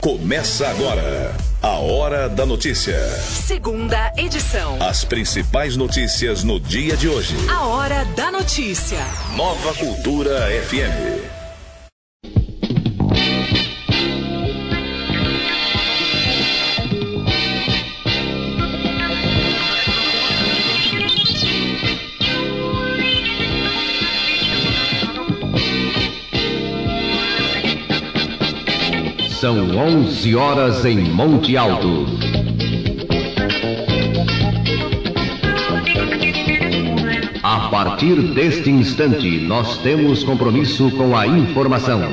Começa agora a Hora da Notícia. Segunda edição. As principais notícias no dia de hoje. A Hora da Notícia. Nova Cultura FM. São 11 horas em Monte Alto. A partir deste instante, nós temos compromisso com a informação.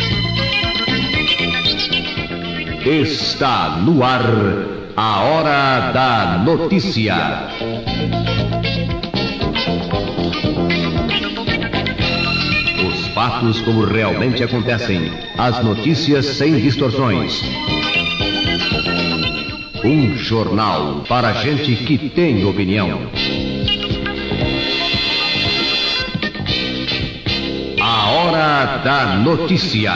Está no ar a Hora da Notícia. Fatos como realmente acontecem. As notícias sem distorções. Um jornal para gente que tem opinião. A Hora da Notícia.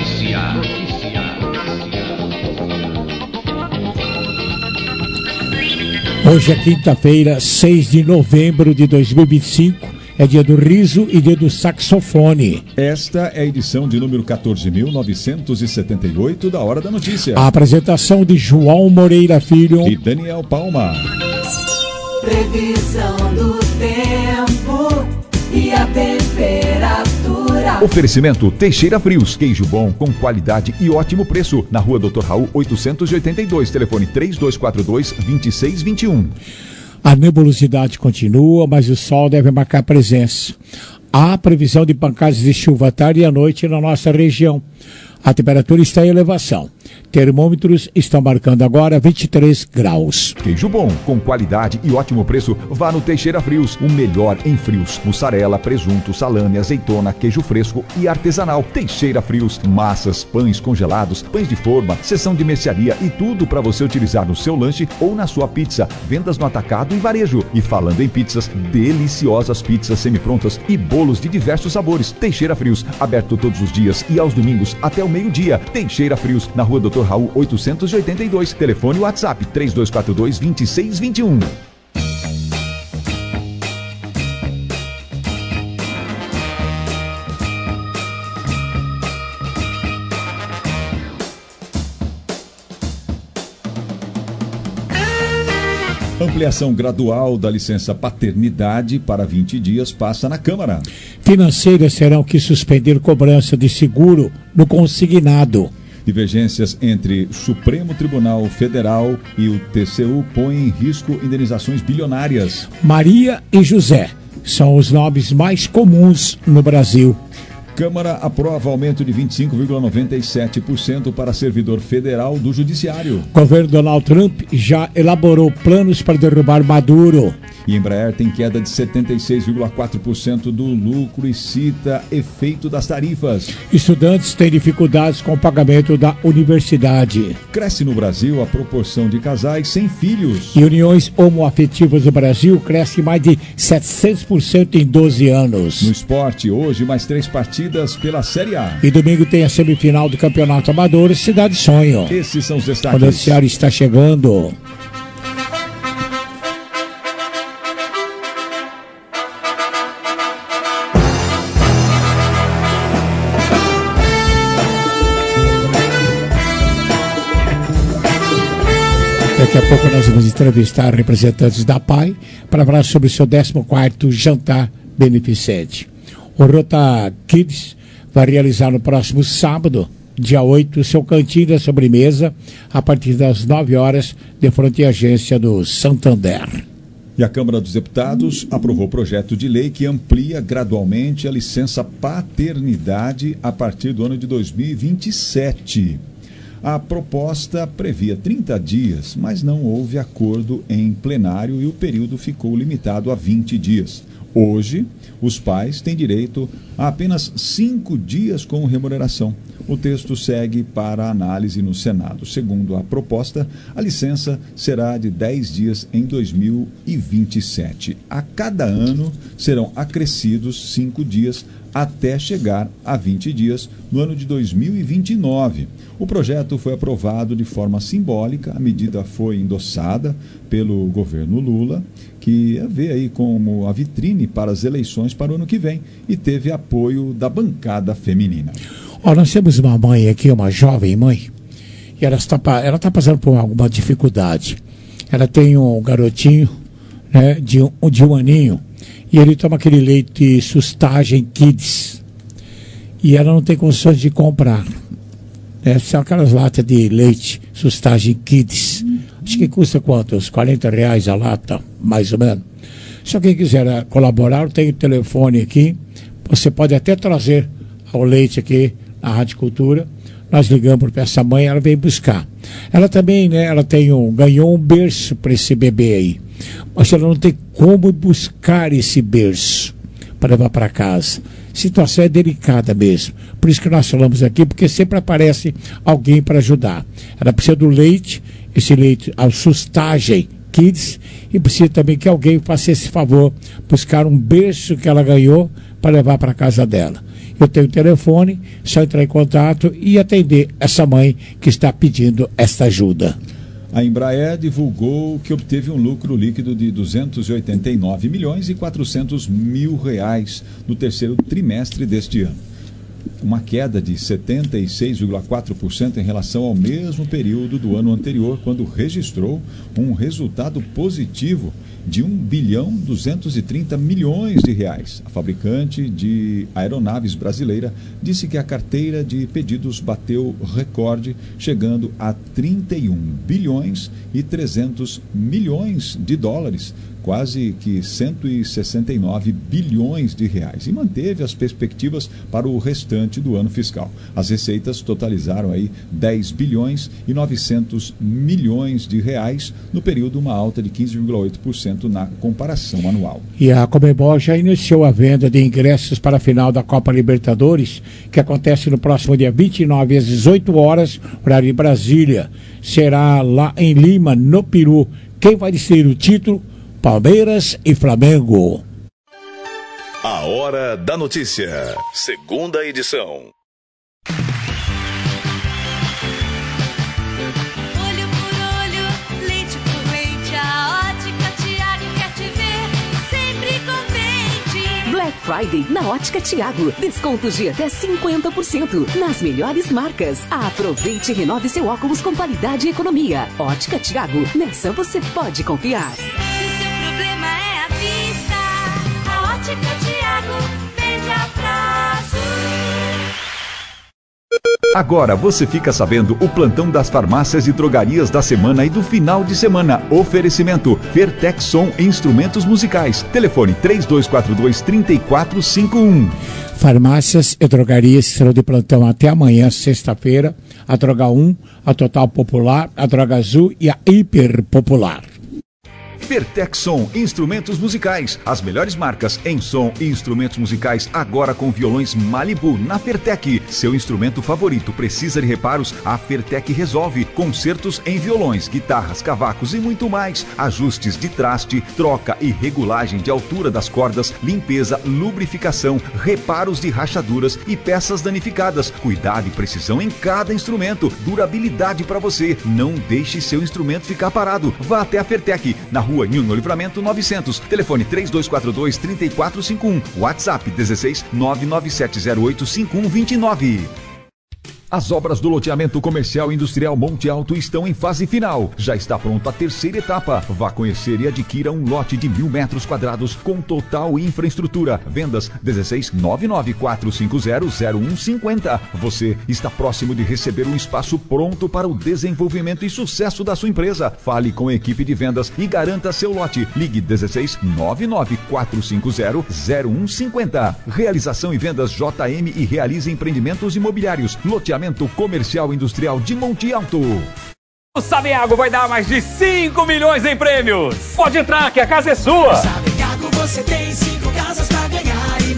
Hoje é quinta-feira, 6 de novembro de 2025. É dia do riso e dia do saxofone. Esta é a edição de número 14.978 da Hora da Notícia. A apresentação de João Moreira Filho e Daniel Palma. Previsão do tempo e a temperatura. Oferecimento Teixeira Frios, queijo bom com qualidade e ótimo preço. Na Rua Dr. Raul 882, telefone 3242-2621. A nebulosidade continua, mas o sol deve marcar presença. Há previsão de pancadas de chuva à tarde e à noite na nossa região. A temperatura está em elevação. Termômetros estão marcando agora 23 graus. Queijo bom, com qualidade e ótimo preço, vá no Teixeira Frios, o melhor em frios. Mussarela, presunto, salame, azeitona, queijo fresco e artesanal. Teixeira Frios, massas, pães congelados, pães de forma, seção de mercearia e tudo para você utilizar no seu lanche ou na sua pizza. Vendas no atacado e varejo. E falando em pizzas, deliciosas pizzas semi-prontas e bolos de diversos sabores. Teixeira Frios, aberto todos os dias e aos domingos até o meio-dia. Teixeira Frios, na Rua Dr. Raul 882, telefone WhatsApp 3242-2621. Ampliação gradual da licença paternidade para 20 dias passa na Câmara. Financeiras terão que suspender cobrança de seguro no consignado. Divergências entre Supremo Tribunal Federal e o TCU põem em risco indenizações bilionárias. Maria e José são os nomes mais comuns no Brasil. Câmara aprova aumento de 25,97% para servidor federal do Judiciário. Governo Donald Trump já elaborou planos para derrubar Maduro. E Embraer tem queda de 76,4% do lucro e cita efeito das tarifas. Estudantes têm dificuldades com o pagamento da universidade. Cresce no Brasil a proporção de casais sem filhos. E uniões homoafetivas no Brasil crescem mais de 700% em 12 anos. No esporte, hoje mais 3 partidas pela Série A. E domingo tem a semifinal do Campeonato Amador Cidade Sonho. Esses são os destaques. O noticiário está chegando. Daqui a pouco nós vamos entrevistar representantes da PAI para falar sobre o seu 14º jantar beneficente. O Rota Kids vai realizar no próximo sábado, dia 8, seu cantinho da sobremesa a partir das 9 horas, de frente à agência do Santander. E a Câmara dos Deputados aprovou o projeto de lei que amplia gradualmente a licença paternidade a partir do ano de 2027. A proposta previa 30 dias, mas não houve acordo em plenário e o período ficou limitado a 20 dias. Hoje, os pais têm direito a apenas 5 dias com remuneração. o texto segue para análise no Senado. Segundo a proposta, a licença será de 10 dias em 2027. A cada ano serão acrescidos 5 dias até chegar a 20 dias no ano de 2029. O projeto foi aprovado de forma simbólica, a medida foi endossada pelo governo Lula, que vê aí como a vitrine para as eleições para o ano que vem e teve apoio da bancada feminina. Nós temos uma mãe aqui, uma jovem mãe, e ela está passando por alguma dificuldade. Ela tem um garotinho, né, de um aninho, e ele toma aquele leite Sustagem Kids. E ela não tem condições de comprar. São aquelas latas de leite Sustagem Kids. Acho que custa quanto? Uns R$40 a lata, mais ou menos. Se alguém quiser colaborar, eu tenho o telefone aqui. Você pode até trazer o leite aqui na Rádio Cultura. Nós ligamos para essa mãe, ela vem buscar. Ela também, né, ela ganhou um berço para esse bebê aí. Mas ela não tem como buscar esse berço para levar para casa. A situação é delicada mesmo. Por isso que nós falamos aqui, porque sempre aparece alguém para ajudar. Ela precisa do leite, esse leite ao Sustagem Kids, e precisa também que alguém faça esse favor, buscar um berço que ela ganhou para levar para casa dela. Eu tenho o telefone, só entrar em contato e atender essa mãe que está pedindo esta ajuda. A Embraer divulgou que obteve um lucro líquido de 289 milhões e 400 mil reais no terceiro trimestre deste ano. Uma queda de 76,4% em relação ao mesmo período do ano anterior, quando registrou um resultado positivo de 1,230 bilhões de reais. A fabricante de aeronaves brasileira disse que a carteira de pedidos bateu recorde, chegando a 31 bilhões e 300 milhões de dólares, quase que 169 bilhões de reais, e manteve as perspectivas para o restante do ano fiscal. As receitas totalizaram aí 10 bilhões e 900 milhões de reais no período, uma alta de 15,8% na comparação anual. E a Conmebol já iniciou a venda de ingressos para a final da Copa Libertadores, que acontece no próximo dia 29 às 18 horas, horário de Brasília. Será lá em Lima, no Peru. Quem vai decidir o título? Palmeiras e Flamengo. A Hora da Notícia, segunda edição. Olho por olho, leite por leite, a Ótica Thiago quer te ver sempre contente. Black Friday na Ótica Thiago. Descontos de até 50% nas melhores marcas. Aproveite e renove seu óculos com qualidade e economia. Ótica Thiago, nessa você pode confiar. Agora você fica sabendo o plantão das farmácias e drogarias da semana e do final de semana. Oferecimento Vertexson Instrumentos Musicais. Telefone 3242-3451. Farmácias e drogarias serão de plantão até amanhã, sexta-feira. A Droga 1, a Total Popular, a Droga Azul e a Hiper Popular. Vertexson Instrumentos Musicais, as melhores marcas em som e instrumentos musicais, agora com violões Malibu na Fertec. Seu instrumento favorito precisa de reparos? A Fertec resolve. Concertos em violões, guitarras, cavacos e muito mais. Ajustes de traste, troca e regulagem de altura das cordas, limpeza, lubrificação, reparos de rachaduras e peças danificadas. Cuidado e precisão em cada instrumento. Durabilidade para você. Não deixe seu instrumento ficar parado. Vá até a Fertec, na Rua Nilo Livramento 900, telefone 3242-3451, WhatsApp 16 99708 5129. As obras do loteamento comercial e industrial Monte Alto estão em fase final. Já está pronta a terceira etapa. Vá conhecer e adquira um lote de 1.000 metros quadrados com total infraestrutura. Vendas 16 994500150. Você está próximo de receber um espaço pronto para o desenvolvimento e sucesso da sua empresa. Fale com a equipe de vendas e garanta seu lote. Ligue 16 994500150. Realização e vendas JM e Realize Empreendimentos Imobiliários. Loteamento comercial industrial de Monte Alto. O Sabiago vai dar mais de 5 milhões em prêmios. Pode entrar que a casa é sua. Sabiago você tem 5 casas pra ganhar e mais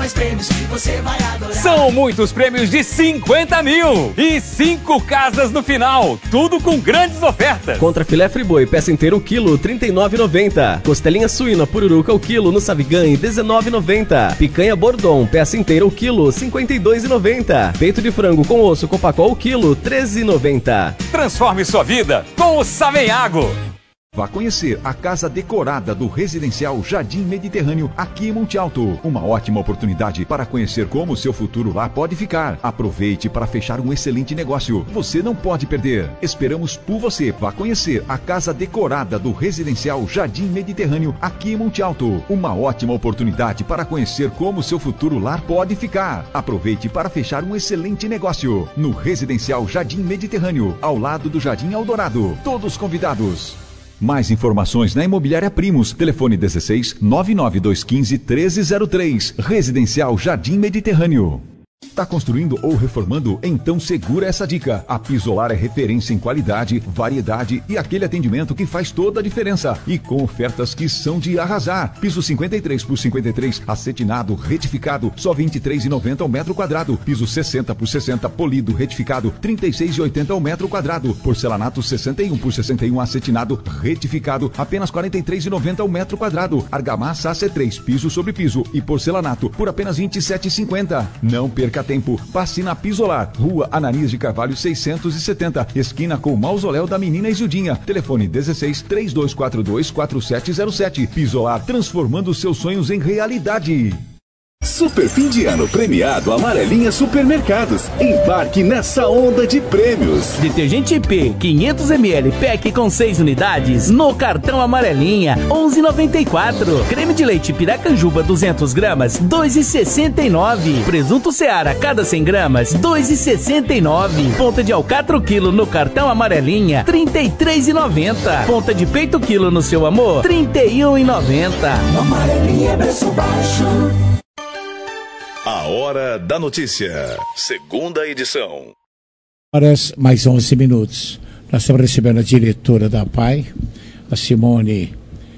mais prêmios que você vai adorar. São muitos prêmios de 50 mil e 5 casas no final. Tudo com grandes ofertas. Contra filé friboi, peça inteira o quilo, R$ 39,90. Costelinha suína pururuca o quilo no Savigan, R$ 19,90. Picanha Bordon, peça inteira o quilo, R$ 52,90. Peito de frango com osso Copacol o quilo, R$ 13,90. Transforme sua vida com o Savenhago. Vá conhecer a casa decorada do Residencial Jardim Mediterrâneo aqui em Monte Alto. Uma ótima oportunidade para conhecer como o seu futuro lá pode ficar. Aproveite para fechar um excelente negócio. Você não pode perder. Esperamos por você. Vá conhecer a casa decorada do Residencial Jardim Mediterrâneo aqui em Monte Alto. Uma ótima oportunidade para conhecer como o seu futuro lar pode ficar. Aproveite para fechar um excelente negócio. No Residencial Jardim Mediterrâneo, ao lado do Jardim Eldorado. Todos convidados. Mais informações na Imobiliária Primos. Telefone 16 99215 1303. Residencial Jardim Mediterrâneo. Tá construindo ou reformando? Então segura essa dica. A Pisolar é referência em qualidade, variedade e aquele atendimento que faz toda a diferença. E com ofertas que são de arrasar. Piso 53 por 53, acetinado, retificado, só R$ 23,90 ao metro quadrado. Piso 60 por 60, polido, retificado, R$ 36,80 ao metro quadrado. Porcelanato 61 por 61, acetinado, retificado, apenas R$ 43,90 ao metro quadrado. Argamassa AC3, piso sobre piso e porcelanato por apenas R$ 27,50. Não perca tempo, passe na Pisolar, Rua Ananias de Carvalho 670, esquina com o Mausoléu da Menina Isildinha. Telefone 16 3242 4707. Pisolar, transformando seus sonhos em realidade. Super fim de ano premiado Amarelinha Supermercados. Embarque nessa onda de prêmios. Detergente IP 500ml pack com 6 unidades no cartão Amarelinha 11,94. Creme de leite Piracanjuba 200 gramas 2,69. Presunto Seara cada 100 gramas 2,69. Ponta de alcatra quilo no cartão Amarelinha 33,90. Ponta de peito quilo no Seu Amor 31,90. Amarelinha é preço baixo. A Hora da Notícia, segunda edição. Horas mais 11 minutos. Nós estamos recebendo a diretora da PAI, a Simone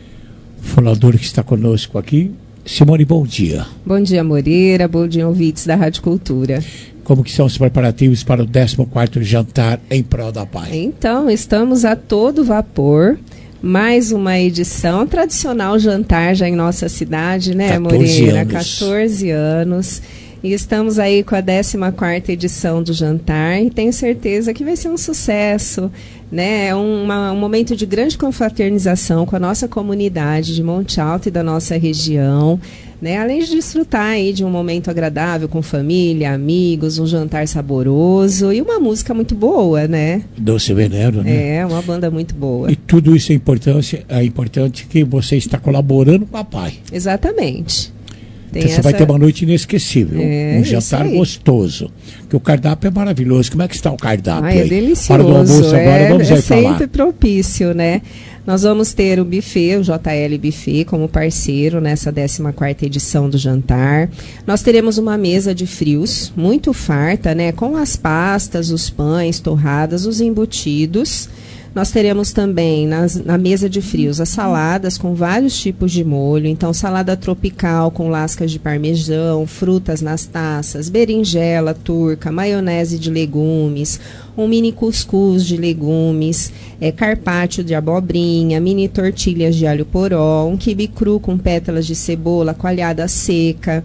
Folador, que está conosco aqui. Simone, bom dia. Bom dia, Moreira. Bom dia, ouvintes da Rádio Cultura. Como que são os preparativos para o 14º jantar em prol da PAI? Então, estamos a todo vapor. Mais uma edição, tradicional jantar já em nossa cidade, né, 14 Moreira? anos. 14 anos. E estamos aí com a 14ª edição do jantar e tenho certeza que vai ser um sucesso, né? É um momento de grande confraternização com a nossa comunidade de Monte Alto e da nossa região, né? Além de desfrutar aí de um momento agradável com família, amigos, um jantar saboroso e uma música muito boa, né? Doce Veneno, né? É, uma banda muito boa. E tudo isso é importante que você está colaborando com a PAI. Exatamente. Então você vai ter uma noite inesquecível, um jantar gostoso. Que o cardápio é maravilhoso. Como é que está o cardápio aí? É delicioso. Hora do almoço agora, vamos aí falar. Sempre propício, né? Nós vamos ter o buffet, o JL Buffet, como parceiro nessa 14ª edição do jantar. Nós teremos uma mesa de frios, muito farta, né? Com as pastas, os pães, torradas, os embutidos. Nós teremos também na mesa de frios as saladas com vários tipos de molho. Então, salada tropical com lascas de parmesão, frutas nas taças, berinjela turca, maionese de legumes, um mini cuscuz de legumes, carpaccio de abobrinha, mini tortilhas de alho poró, um quibe cru com pétalas de cebola, coalhada seca,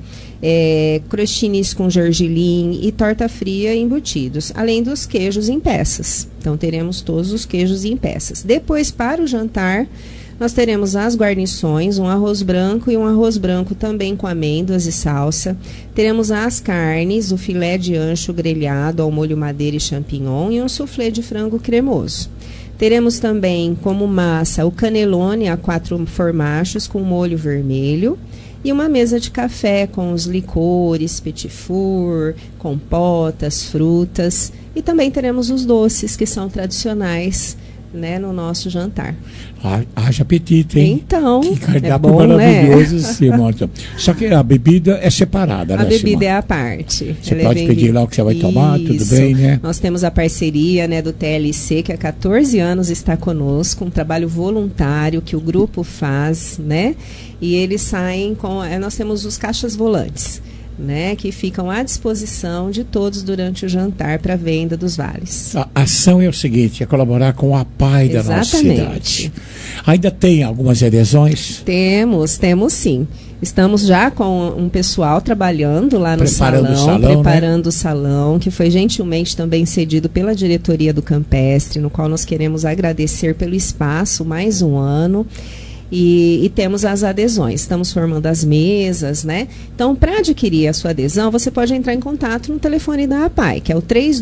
crostines com gergelim e torta fria embutidos, além dos queijos em peças. Então, teremos todos os queijos em peças. Depois, para o jantar, nós teremos as guarnições, um arroz branco e um arroz branco também com amêndoas e salsa. Teremos as carnes, o filé de ancho grelhado ao molho madeira e champignon e um soufflé de frango cremoso. Teremos também como massa o cannelloni a 4 formachos com molho vermelho. E uma mesa de café com os licores, petit four, compotas, frutas. E também teremos os doces, que são tradicionais, né, no nosso jantar. Haja apetite, hein? Então, que cardápio maravilhoso, né? Simone. Só que a bebida é separada, né, A bebida Simone? É a parte. Você pode pedir lá o que você vai tomar, tudo bem, né? Nós temos a parceria, né, do TLC, que há 14 anos está conosco, um trabalho voluntário que o grupo faz, né? E eles saem com... Nós temos os caixas volantes. né, que ficam à disposição de todos durante o jantar para venda dos vales. A ação é o seguinte, é colaborar com a APAI da nossa cidade. Ainda tem algumas adesões? Temos sim. Estamos já com um pessoal trabalhando lá no preparando preparando o salão, que foi gentilmente também cedido pela diretoria do Campestre, no qual nós queremos agradecer pelo espaço, mais um ano. E temos as adesões, estamos formando as mesas, né? Então, para adquirir a sua adesão, você pode entrar em contato no telefone da APAI, que é o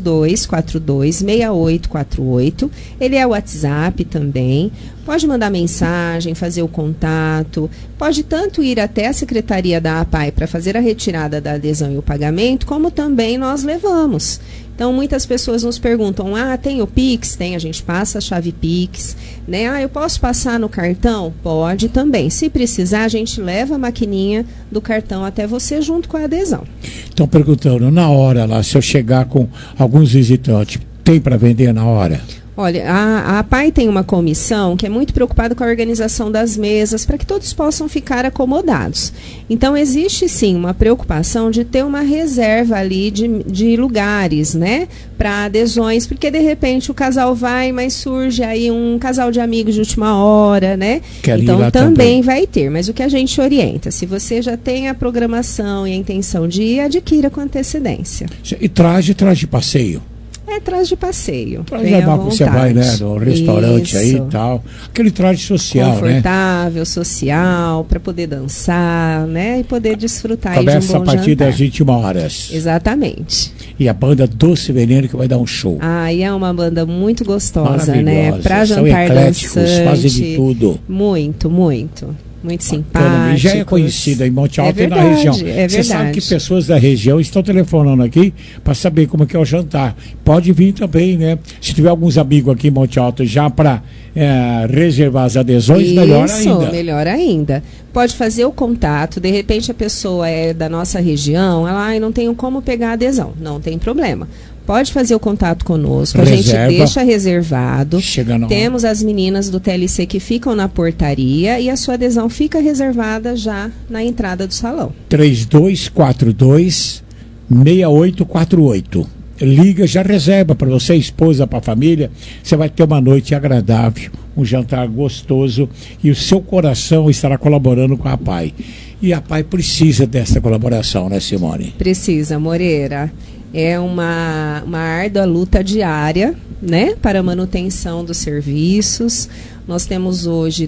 3242-6848. Ele é o WhatsApp também. Pode mandar mensagem, fazer o contato. Pode tanto ir até a secretaria da APAI para fazer a retirada da adesão e o pagamento, como também nós levamos. Então, muitas pessoas nos perguntam, tem o Pix? Tem, a gente passa a chave Pix, né? Eu posso passar no cartão? Pode também. Se precisar, a gente leva a maquininha do cartão até você junto com a adesão. Estão perguntando, na hora lá, se eu chegar com alguns visitantes, tem para vender na hora? Olha, a APAI tem uma comissão que é muito preocupada com a organização das mesas para que todos possam ficar acomodados. Então, existe sim uma preocupação de ter uma reserva ali de lugares, né, para adesões, porque de repente o casal vai, mas surge aí um casal de amigos de última hora, né? Então também vai ter, mas o que a gente orienta, se você já tem a programação e a intenção de ir, adquira com antecedência. E traje passeio? Traje de passeio. Traje normal que você vai, né, no restaurante aí e tal. Aquele traje social, confortável, social, para poder dançar, né, e poder desfrutar aí de um bom jantar. Começa a partir das 21 horas. Exatamente. E a banda Doce Veneno que vai dar um show. E é uma banda muito gostosa, né, para jantar dançante. Fazem de tudo. Muito, muito. Muito simpático. Já é conhecida em Monte Alto e na região. Você sabe que pessoas da região estão telefonando aqui para saber como que é o jantar. Pode vir também, né? Se tiver alguns amigos aqui em Monte Alto já para reservar as adesões, melhor ainda. Melhor ainda. Pode fazer o contato, de repente a pessoa é da nossa região, ela não tem como pegar a adesão. Não tem problema. Pode fazer o contato conosco, a gente deixa reservado. Temos as meninas do TLC que ficam na portaria e a sua adesão fica reservada já na entrada do salão. 3242-6848. Liga, já reserva para você, esposa, para a família. Você vai ter uma noite agradável, um jantar gostoso e o seu coração estará colaborando com a APAI. E a APAI precisa dessa colaboração, né, Simone? Precisa, Moreira. É uma árdua luta diária, né, para a manutenção dos serviços. Nós temos hoje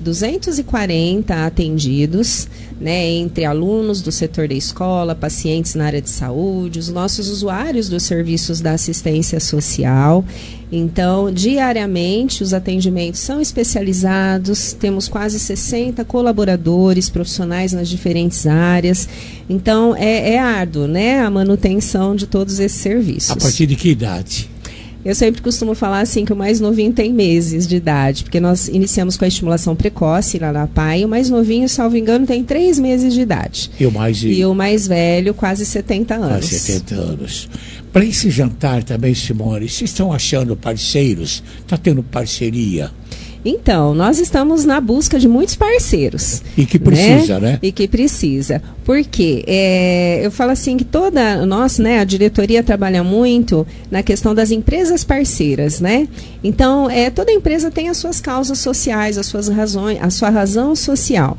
240 atendidos, né, entre alunos do setor da escola, pacientes na área de saúde, os nossos usuários dos serviços da assistência social. Então, diariamente, os atendimentos são especializados, temos quase 60 colaboradores, profissionais nas diferentes áreas. Então, é árduo, né, a manutenção de todos esses serviços. A partir de que idade? Eu sempre costumo falar assim que o mais novinho tem meses de idade, porque nós iniciamos com a estimulação precoce lá na APAI, e o mais novinho, salvo engano, tem 3 meses de idade. E o mais velho, quase 70 anos. Quase 70 anos. Para esse jantar também, Simone, vocês estão achando parceiros? Está tendo parceria? Então, nós estamos na busca de muitos parceiros. E que precisa, né? E que precisa. Porque eu falo assim que a diretoria trabalha muito na questão das empresas parceiras, né? Então, toda empresa tem as suas causas sociais, as suas razões, a sua razão social.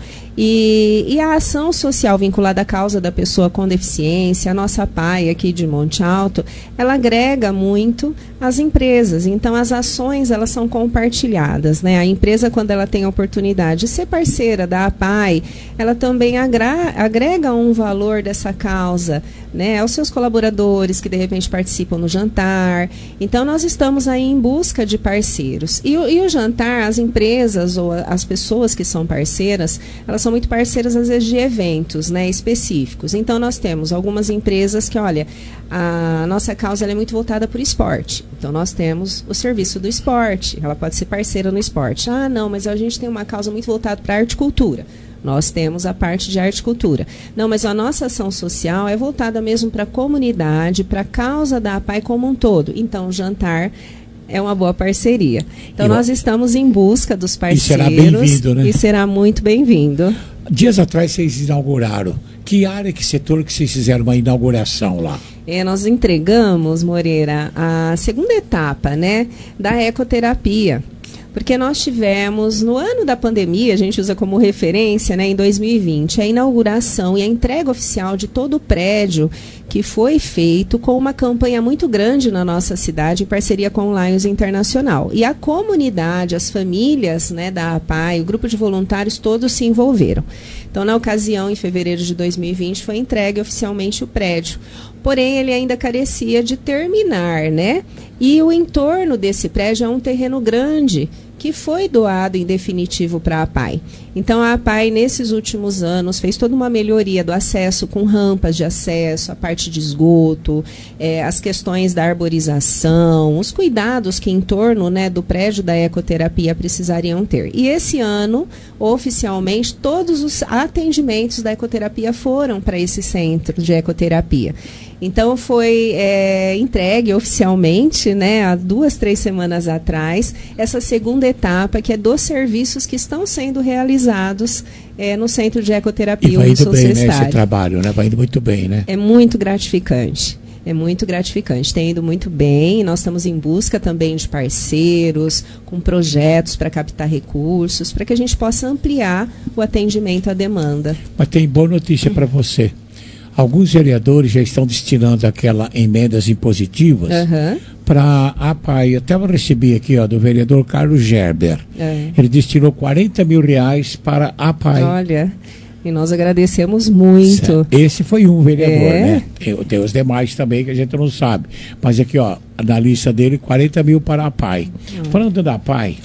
E a ação social vinculada à causa da pessoa com deficiência, a nossa APAI aqui de Monte Alto, ela agrega muito as empresas. Então, as ações, elas são compartilhadas, né? A empresa, quando ela tem a oportunidade de ser parceira da APAI, ela também agrega um valor dessa causa, né, aos seus colaboradores que de repente participam no jantar. Então nós estamos aí em busca de parceiros. E o jantar, as empresas ou as pessoas que são parceiras, elas são muito parceiras às vezes de eventos, né, específicos. Então nós temos algumas empresas que, olha, a nossa causa ela é muito voltada para o esporte. Então nós temos o serviço do esporte, ela pode ser parceira no esporte. Não, mas a gente tem uma causa muito voltada para a arte e cultura. Nós temos a parte de arte e cultura. Não, mas a nossa ação social é voltada mesmo para a comunidade, para a causa da APAI como um todo. Então, o jantar É uma boa parceria. Então, nós estamos em busca dos parceiros. E será bem-vindo, né? E será muito bem-vindo. Dias atrás vocês inauguraram. Que área, que setor que vocês fizeram uma inauguração lá? Nós entregamos, Moreira, a segunda etapa, né, da ecoterapia. Porque nós tivemos, no ano da pandemia, a gente usa como referência, né, em 2020, a inauguração e a entrega oficial de todo o prédio que foi feito com uma campanha muito grande na nossa cidade, em parceria com o Lions Internacional. E a comunidade, as famílias, né, da APAI, o grupo de voluntários, todos se envolveram. Então, na ocasião, em fevereiro de 2020, foi entregue oficialmente o prédio. Porém, ele ainda carecia de terminar, né? E o entorno desse prédio é um terreno grande, que foi doado em definitivo para a APAI. Então, a APAI, nesses últimos anos, fez toda uma melhoria do acesso, com rampas de acesso, a parte de esgoto, as questões da arborização, os cuidados que em torno, né, do prédio da ecoterapia precisariam ter. E esse ano, oficialmente, todos os atendimentos da ecoterapia foram para esse centro de ecoterapia. Então, foi entregue oficialmente, né, há 2, 3 semanas atrás, essa segunda etapa, que é dos serviços que estão sendo realizados no Centro de Ecoterapia. E vai indo bem, né, esse trabalho, né? Vai indo muito bem, né? É muito gratificante. É muito gratificante, tem ido muito bem. Nós estamos em busca também de parceiros, com projetos para captar recursos, para que a gente possa ampliar o atendimento à demanda. Mas tem boa notícia para você. Alguns vereadores já estão destinando aquelas emendas impositivas para a APAI. Até eu recebi aqui, ó, do vereador Carlos Gerber. Ele destinou R$40 mil para a APAI. Olha, e nós agradecemos muito. Esse foi um vereador, né? Tem os demais também que a gente não sabe. Mas aqui, ó, na lista dele, 40 mil para a APAI. Falando da APAI,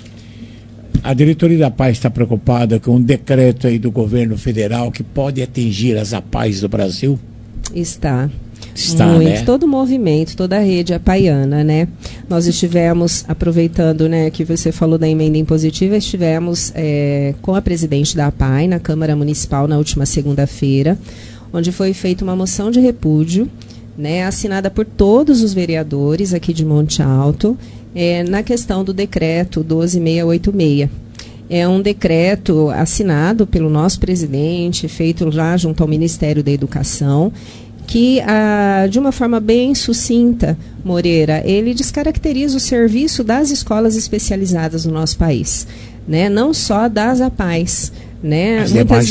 a diretoria da APAI está preocupada com um decreto aí do governo federal que pode atingir as APAIs do Brasil? Está muito, né? Todo o movimento, toda a rede apaiana, né? Nós estivemos, aproveitando, né, que você falou da emenda impositiva, estivemos com a presidente da APAI na Câmara Municipal na última segunda-feira, onde foi feita uma moção de repúdio, né, assinada por todos os vereadores aqui de Monte Alto, na questão do decreto 12686. É um decreto assinado pelo nosso presidente, feito lá junto ao Ministério da Educação, que, de uma forma bem sucinta, Moreira, ele descaracteriza o serviço das escolas especializadas no nosso país, né? Não só das APAIs. Né?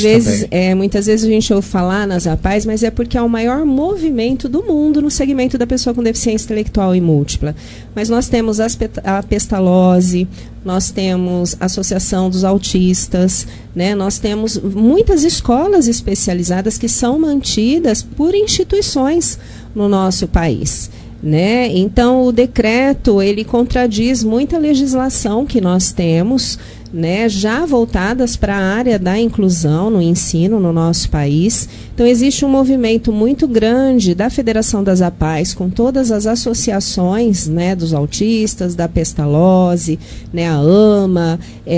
Muitas vezes a gente ouve falar nas APAIs, mas é porque é o maior movimento do mundo no segmento da pessoa com deficiência intelectual e múltipla. Mas nós temos a Pestalozzi, nós temos a Associação dos Autistas, né? Nós temos muitas escolas especializadas que são mantidas por instituições no nosso país. Né? Então, o decreto, ele contradiz muita legislação que nós temos, né, já voltadas para a área da inclusão no ensino no nosso país. Então, existe um movimento muito grande da Federação das APAIs, com todas as associações, né, dos autistas, da Pestalozzi, né, a AMA,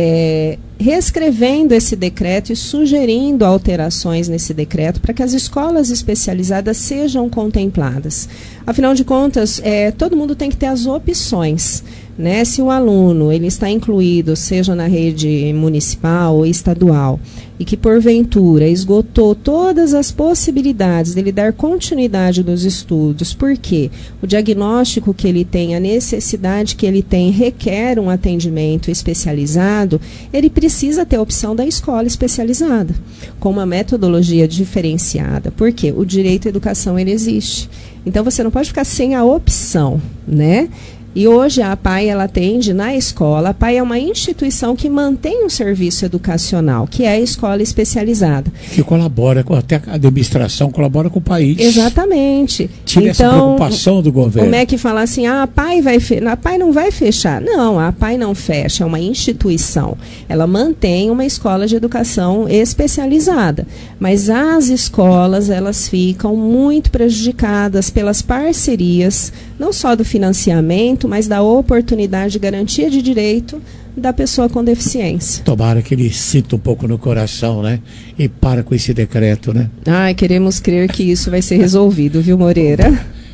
reescrevendo esse decreto e sugerindo alterações nesse decreto para que as escolas especializadas sejam contempladas. Afinal de contas, todo mundo tem que ter as opções. Né? Se o aluno ele está incluído, seja na rede municipal ou estadual, e que porventura esgotou todas as possibilidades dele dar continuidade nos estudos, porque o diagnóstico que ele tem, a necessidade que ele tem requer um atendimento especializado, ele precisa ter a opção da escola especializada, com uma metodologia diferenciada, porque o direito à educação ele existe. Então você não pode ficar sem a opção, né? E hoje a APAI, ela atende na escola. A APAI é uma instituição que mantém um serviço educacional, que é a escola especializada. Que colabora, até a administração colabora com o país. Exatamente. Tira essa preocupação do governo. O MEC fala assim, a APAI não vai fechar. Não, a APAI não fecha, é uma instituição. Ela mantém uma escola de educação especializada. Mas as escolas, elas ficam muito prejudicadas pelas parcerias, não só do financiamento, mas da oportunidade de garantia de direito da pessoa com deficiência. Tomara que ele sinta um pouco no coração, né? E para com esse decreto, né? Queremos crer que isso vai ser resolvido, viu, Moreira?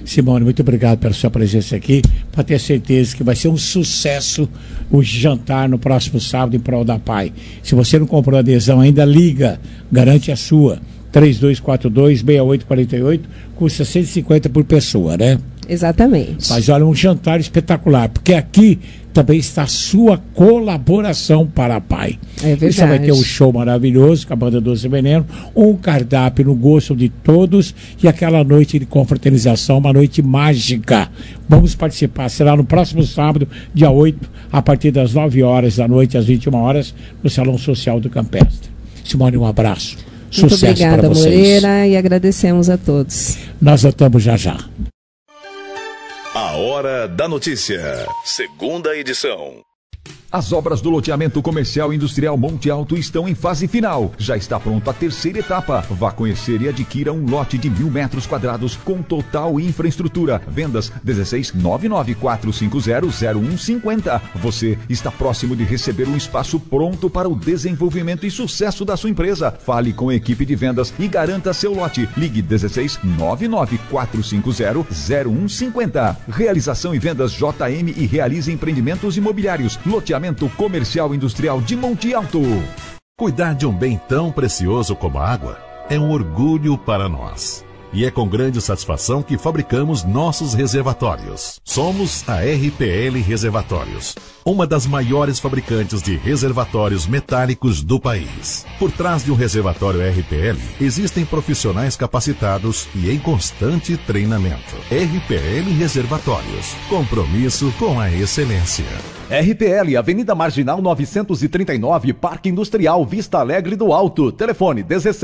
Simone, muito obrigado pela sua presença aqui, para ter certeza que vai ser um sucesso o jantar no próximo sábado em prol da PAI. Se você não comprou adesão ainda, liga, garante a sua. 3242-6848, custa 150 por pessoa, né? Exatamente. Mas olha, um jantar espetacular, porque aqui também está a sua colaboração para a PAI. É verdade. Você vai ter um show maravilhoso com a banda Doce Veneno, um cardápio no gosto de todos e aquela noite de confraternização, uma noite mágica. Vamos participar, será no próximo sábado, dia 8, a partir das 9 horas da noite às 21 horas, no Salão Social do Campestre. Simone, um abraço. Muito Sucesso obrigada, para vocês. Moreira, e agradecemos a todos. Nós voltamos já já. A Hora da Notícia, segunda edição. As obras do loteamento comercial e industrial Monte Alto estão em fase final. Já está pronta a terceira etapa. Vá conhecer e adquira um lote de 1.000 metros quadrados com total infraestrutura. Vendas 16-99450-0150. Você está próximo de receber um espaço pronto para o desenvolvimento e sucesso da sua empresa. Fale com a equipe de vendas e garanta seu lote. Ligue 16-99450-0150. Realização e vendas JM e Realize Empreendimentos Imobiliários. Loteamento comercial industrial de Monte Alto. Cuidar de um bem tão precioso como a água é um orgulho para nós. E é com grande satisfação que fabricamos nossos reservatórios. Somos a RPL Reservatórios, uma das maiores fabricantes de reservatórios metálicos do país. Por trás de um reservatório RPL, existem profissionais capacitados e em constante treinamento. RPL Reservatórios, compromisso com a excelência. RPL, Avenida Marginal 939, Parque Industrial Vista Alegre do Alto. Telefone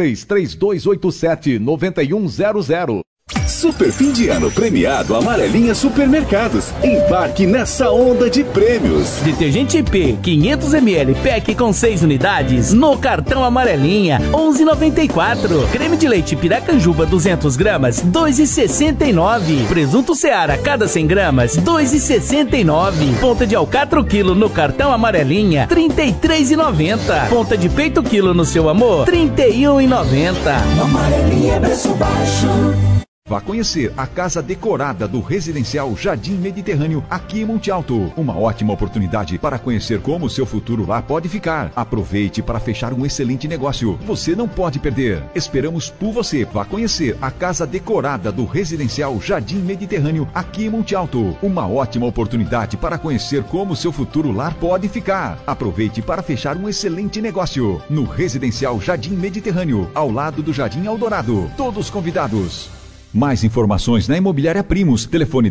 16-3287-9100. Super fim de ano premiado Amarelinha Supermercados. Embarque nessa onda de prêmios. Detergente IP 500ml PEC com 6 unidades no cartão Amarelinha 11,94. Creme de leite Piracanjuba 200 gramas 2,69. Presunto Seara cada 100 gramas 2,69. Ponta de alcatra quilo no cartão Amarelinha 33,90. Ponta de peito quilo no Seu Amor 31,90. Amarelinha é preço baixo. Vá conhecer a casa decorada do Residencial Jardim Mediterrâneo aqui em Monte Alto. Uma ótima oportunidade para conhecer como o seu futuro lá pode ficar. Aproveite para fechar um excelente negócio. Você não pode perder. Esperamos por você. Vá conhecer a casa decorada do Residencial Jardim Mediterrâneo aqui em Monte Alto. Uma ótima oportunidade para conhecer como o seu futuro lar pode ficar. Aproveite para fechar um excelente negócio no Residencial Jardim Mediterrâneo, ao lado do Jardim Eldorado. Todos convidados. Mais informações na Imobiliária Primos. Telefone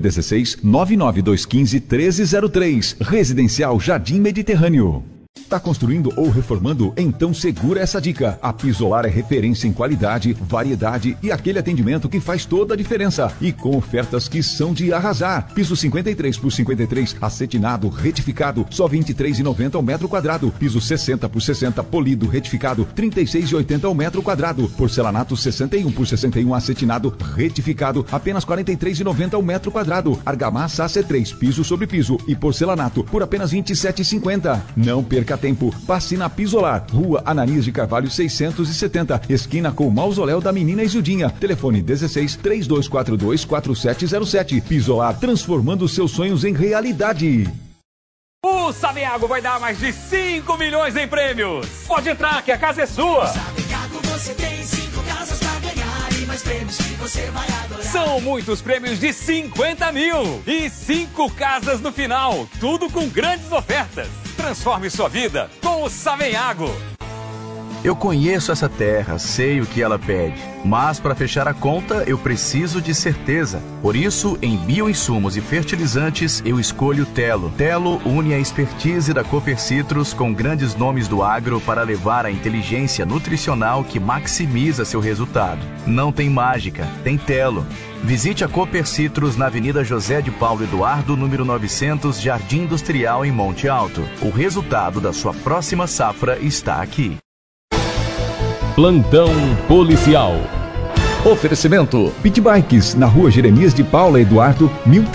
16-99215-1303. Residencial Jardim Mediterrâneo. Está construindo ou reformando? Então segura essa dica. A Pisolar é referência em qualidade, variedade e aquele atendimento que faz toda a diferença. E com ofertas que são de arrasar. Piso 53 por 53, acetinado, retificado, só R$ 23,90 ao metro quadrado. Piso 60 por 60, polido, retificado, R$ 36,80 ao metro quadrado. Porcelanato 61 por 61, acetinado, retificado, apenas R$ 43,90 ao metro quadrado. Argamassa AC3, piso sobre piso e porcelanato por apenas R$ 27,50. Não perca tempo, passe na Pisolar, Rua Ananias de Carvalho 670, esquina com o Mausoléu da Menina Isildinha. Telefone 16-3242-4707. Pisolar, transformando seus sonhos em realidade. O Saveago vai dar mais de 5 milhões em prêmios. Pode entrar, que a casa é sua. Saveago, você tem 5 casas pra ganhar e mais prêmios que você vai adorar. São muitos prêmios de 50 mil e 5 casas no final. Tudo com grandes ofertas. Transforme sua vida com o Saveago. Eu conheço essa terra, sei o que ela pede, mas para fechar a conta eu preciso de certeza. Por isso, em bioinsumos e fertilizantes, eu escolho Telo. Telo une a expertise da Cooper Citrus com grandes nomes do agro para levar a inteligência nutricional que maximiza seu resultado. Não tem mágica, tem Telo. Visite a Cooper Citrus na Avenida José de Paulo Eduardo, número 900, Jardim Industrial, em Monte Alto. O resultado da sua próxima safra está aqui. Plantão Policial. Oferecimento Pit Bikes, na Rua Jeremias de Paula Eduardo,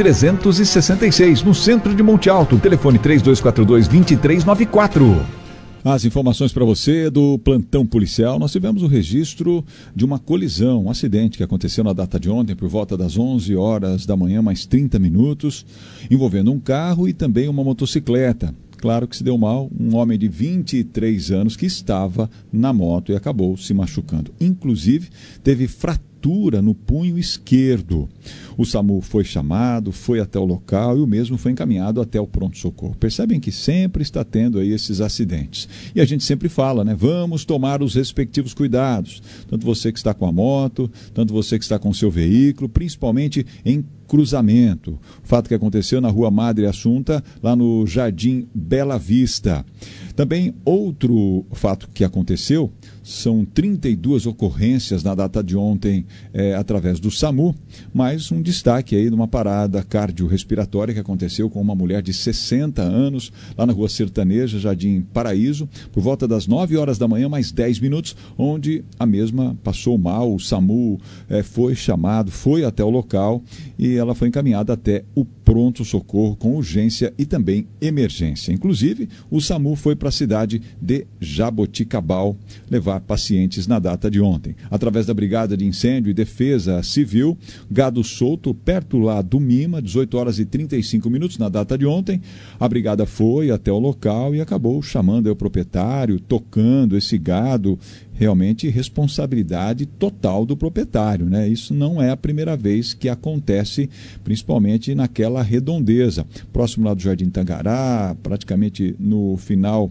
1366, no centro de Monte Alto. Telefone 3242-2394. As informações para você do plantão policial. Nós tivemos o registro de uma colisão, um acidente que aconteceu na data de ontem por volta das 11 horas da manhã, mais 30 minutos, envolvendo um carro e também uma motocicleta. Claro que se deu mal um homem de 23 anos que estava na moto e acabou se machucando. Inclusive, teve fratura no punho esquerdo. O SAMU foi chamado, foi até o local e o mesmo foi encaminhado até o pronto-socorro. Percebem que sempre está tendo aí esses acidentes. E a gente sempre fala, né? Vamos tomar os respectivos cuidados. Tanto você que está com a moto, tanto você que está com o seu veículo, principalmente em cruzamento. O fato que aconteceu na Rua Madre Assunta, lá no Jardim Bela Vista. Também outro fato que aconteceu, são 32 ocorrências na data de ontem através do SAMU, mas um destaque aí de uma parada cardiorrespiratória que aconteceu com uma mulher de 60 anos, lá na Rua Sertaneja, Jardim Paraíso, por volta das 9 horas da manhã, mais 10 minutos, onde a mesma passou mal, o SAMU foi chamado, foi até o local e ela foi encaminhada até o pronto-socorro com urgência e também emergência. Inclusive, o SAMU foi para a cidade de Jaboticabal levar pacientes na data de ontem. Através da Brigada de Incêndio e Defesa Civil, Gado Solto, perto lá do Mima, 18 horas e 35 minutos na data de ontem, a brigada foi até o local e acabou chamando o proprietário, tocando esse gado. Realmente responsabilidade total do proprietário, né? Isso não é a primeira vez que acontece, principalmente naquela redondeza, próximo lá do Jardim Tangará, praticamente no final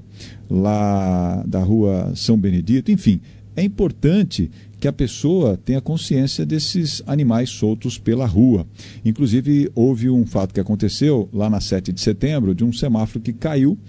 lá da Rua São Benedito, enfim, é importante que a pessoa tenha consciência desses animais soltos pela rua. Inclusive, houve um fato que aconteceu lá na 7 de setembro, de um semáforo que caiu.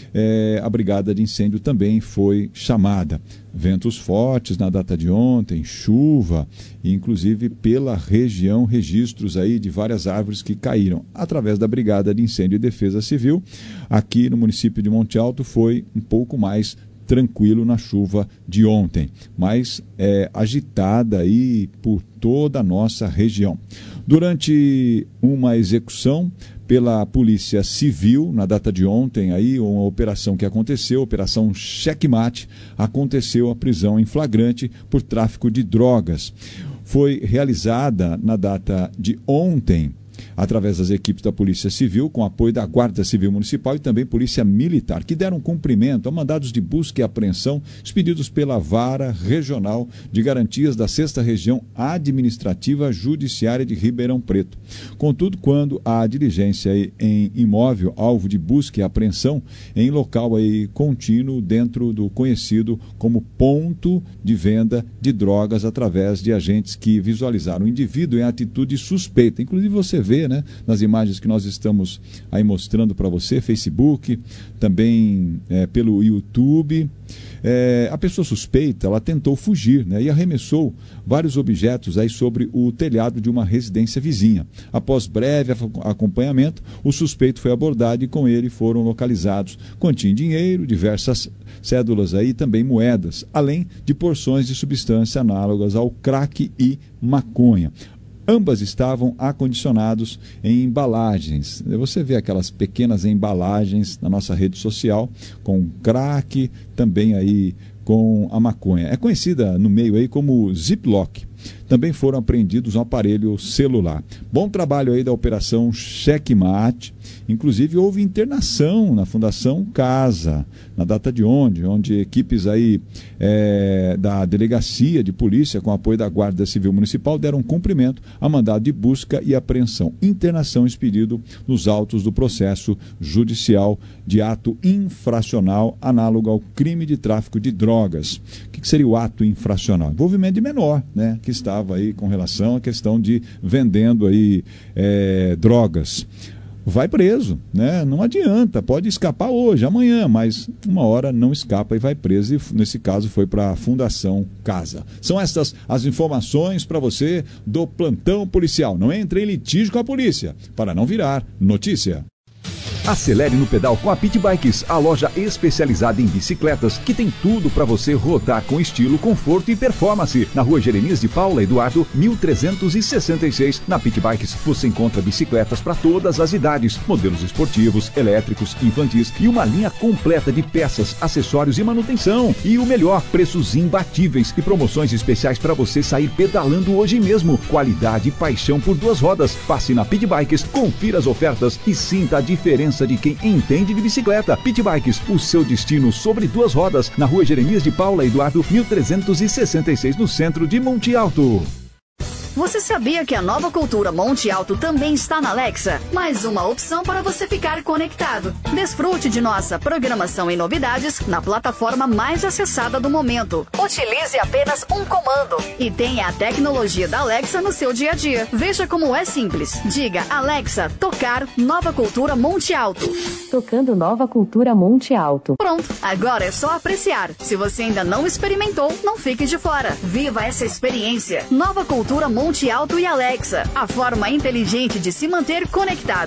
A brigada de incêndio também foi chamada. Ventos fortes na data de ontem, chuva, e inclusive pela região, registros aí de várias árvores que caíram. Através da Brigada de Incêndio e Defesa Civil, aqui no município de Monte Alto foi um pouco mais tranquilo na chuva de ontem, mas agitada aí por toda a nossa região. Durante uma execução pela Polícia Civil, na data de ontem, aí, uma operação que aconteceu, Operação Checkmate, aconteceu a prisão em flagrante por tráfico de drogas. Foi realizada na data de ontem, através das equipes da Polícia Civil, com apoio da Guarda Civil Municipal e também Polícia Militar, que deram cumprimento a mandados de busca e apreensão expedidos pela Vara Regional de Garantias da 6ª Região Administrativa Judiciária de Ribeirão Preto. Contudo, quando há diligência em imóvel, alvo de busca e apreensão, em local aí contínuo dentro do conhecido como ponto de venda de drogas, através de agentes que visualizaram o indivíduo em atitude suspeita. Inclusive você vê, né, nas imagens que nós estamos aí mostrando para você, Facebook, também pelo YouTube, a pessoa suspeita, ela tentou fugir, né, e arremessou vários objetos aí sobre o telhado de uma residência vizinha. Após breve acompanhamento, o suspeito foi abordado e com ele foram localizados quantia em dinheiro, diversas cédulas aí, também moedas, além de porções de substâncias análogas ao crack e maconha. Ambas estavam acondicionados em embalagens. Você vê aquelas pequenas embalagens na nossa rede social, com crack, também aí com a maconha. É conhecida no meio aí como Ziploc. Também foram apreendidos um aparelho celular. Bom trabalho aí da Operação Checkmate. Inclusive houve internação na Fundação Casa, na data de onde equipes aí da Delegacia de Polícia, com apoio da Guarda Civil Municipal, deram cumprimento a mandado de busca e apreensão. Internação expedido nos autos do processo judicial de ato infracional análogo ao crime de tráfico de drogas. O que seria o ato infracional? Envolvimento de menor, né, que estava aí com relação à questão de vendendo aí drogas. Vai preso, né? Não adianta, pode escapar hoje, amanhã, mas uma hora não escapa e vai preso, e nesse caso foi para a Fundação Casa. São estas as informações para você do plantão policial. Não entre em litígio com a polícia, para não virar notícia. Acelere no pedal com a Pit Bikes, a loja especializada em bicicletas que tem tudo para você rodar com estilo, conforto e performance. Na rua Jeremias de Paula Eduardo, 1366. Na Pit Bikes você encontra bicicletas para todas as idades, modelos esportivos, elétricos, infantis e uma linha completa de peças, acessórios e manutenção. E o melhor, preços imbatíveis e promoções especiais para você sair pedalando hoje mesmo. Qualidade e paixão por duas rodas. Passe na Pit Bikes, confira as ofertas e sinta a diferença de quem entende de bicicleta. Pit Bikes, o seu destino sobre duas rodas, na rua Jeremias de Paula Eduardo, 1366, no centro de Monte Alto. Você sabia que a Nova Cultura Monte Alto também está na Alexa? Mais uma opção para você ficar conectado. Desfrute de nossa programação e novidades na plataforma mais acessada do momento. Utilize apenas um comando e tenha a tecnologia da Alexa no seu dia a dia. Veja como é simples. Diga, Alexa, tocar Nova Cultura Monte Alto. Tocando Nova Cultura Monte Alto. Pronto, agora é só apreciar. Se você ainda não experimentou, não fique de fora. Viva essa experiência. Nova Cultura Monte Alto e Alexa, a forma inteligente de se manter conectado.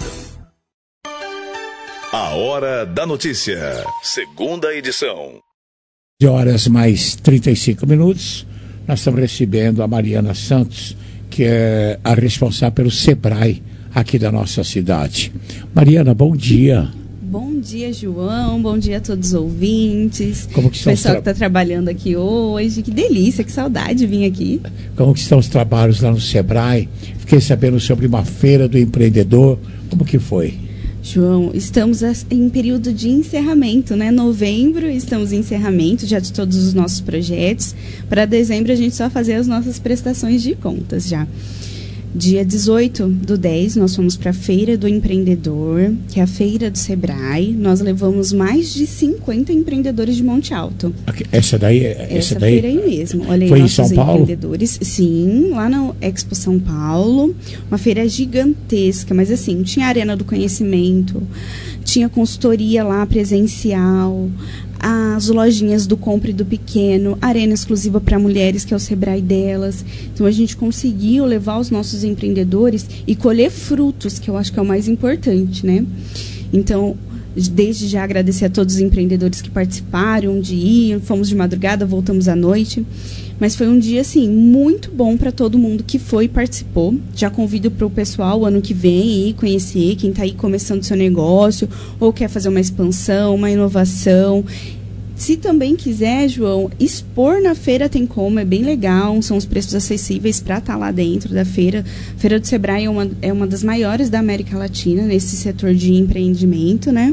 A Hora da Notícia, segunda edição. 11 mais 35 minutos. Nós estamos recebendo a Mariana Santos, que é a responsável pelo SEBRAE aqui da nossa cidade. Mariana, bom dia. Bom dia, João. Bom dia a todos os ouvintes. Como que o pessoal que está trabalhando aqui hoje. Que delícia, que saudade de vir aqui. Como que estão os trabalhos lá no SEBRAE? Fiquei sabendo sobre uma feira do empreendedor. Como que foi? João, estamos em período de encerramento, né? Novembro, estamos em encerramento já de todos os nossos projetos. Para dezembro, a gente só fazer as nossas prestações de contas já. Dia 18/10, nós fomos para a Feira do Empreendedor, que é a feira do SEBRAE. Nós levamos mais de 50 empreendedores de Monte Alto. Essa daí? Essa feira aí mesmo. Olha aí, foi nossos em São Paulo? Empreendedores. Sim, lá na Expo São Paulo. Uma feira gigantesca, mas assim, tinha a Arena do Conhecimento, tinha consultoria lá presencial, as lojinhas do Compre do Pequeno, arena exclusiva para mulheres, que é o SEBRAE delas. Então, a gente conseguiu levar os nossos empreendedores e colher frutos, que eu acho que é o mais importante, né? Então, desde já agradecer a todos os empreendedores que participaram de ir, fomos de madrugada, voltamos à noite. Mas foi um dia, assim, muito bom para todo mundo que foi e participou. Já convido para o pessoal, ano que vem, ir conhecer quem está aí começando seu negócio ou quer fazer uma expansão, uma inovação. Se também quiser, João, expor na feira tem como, é bem legal, são os preços acessíveis para estar lá dentro da feira. A Feira do SEBRAE é uma das maiores da América Latina nesse setor de empreendimento, né?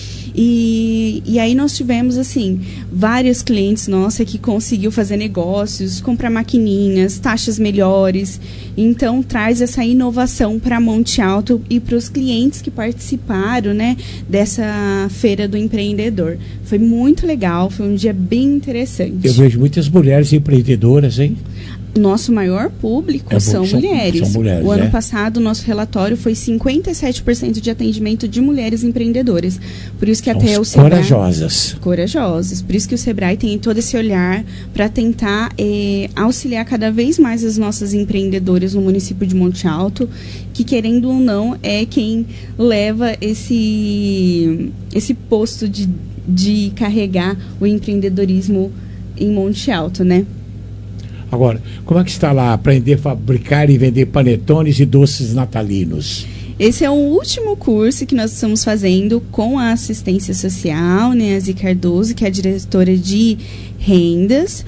E aí nós tivemos, assim, vários clientes nossa que conseguiu fazer negócios, comprar maquininhas, taxas melhores. Então, traz essa inovação para Monte Alto e para os clientes que participaram, né, dessa Feira do Empreendedor. Foi muito legal, foi um dia bem interessante. Eu vejo muitas mulheres empreendedoras, hein? Nosso maior público são mulheres. O ano passado, nosso relatório foi 57% de atendimento de mulheres empreendedoras. Por isso que até o SEBRAE... Corajosas. Por isso que o SEBRAE tem todo esse olhar para tentar auxiliar cada vez mais as nossas empreendedoras no município de Monte Alto, que, querendo ou não, é quem leva esse posto de carregar o empreendedorismo em Monte Alto, né? Agora, como é que está lá? Aprender a fabricar e vender panetones e doces natalinos. Esse é o último curso que nós estamos fazendo com a assistência social, né, a Zi Cardoso, que é a diretora de rendas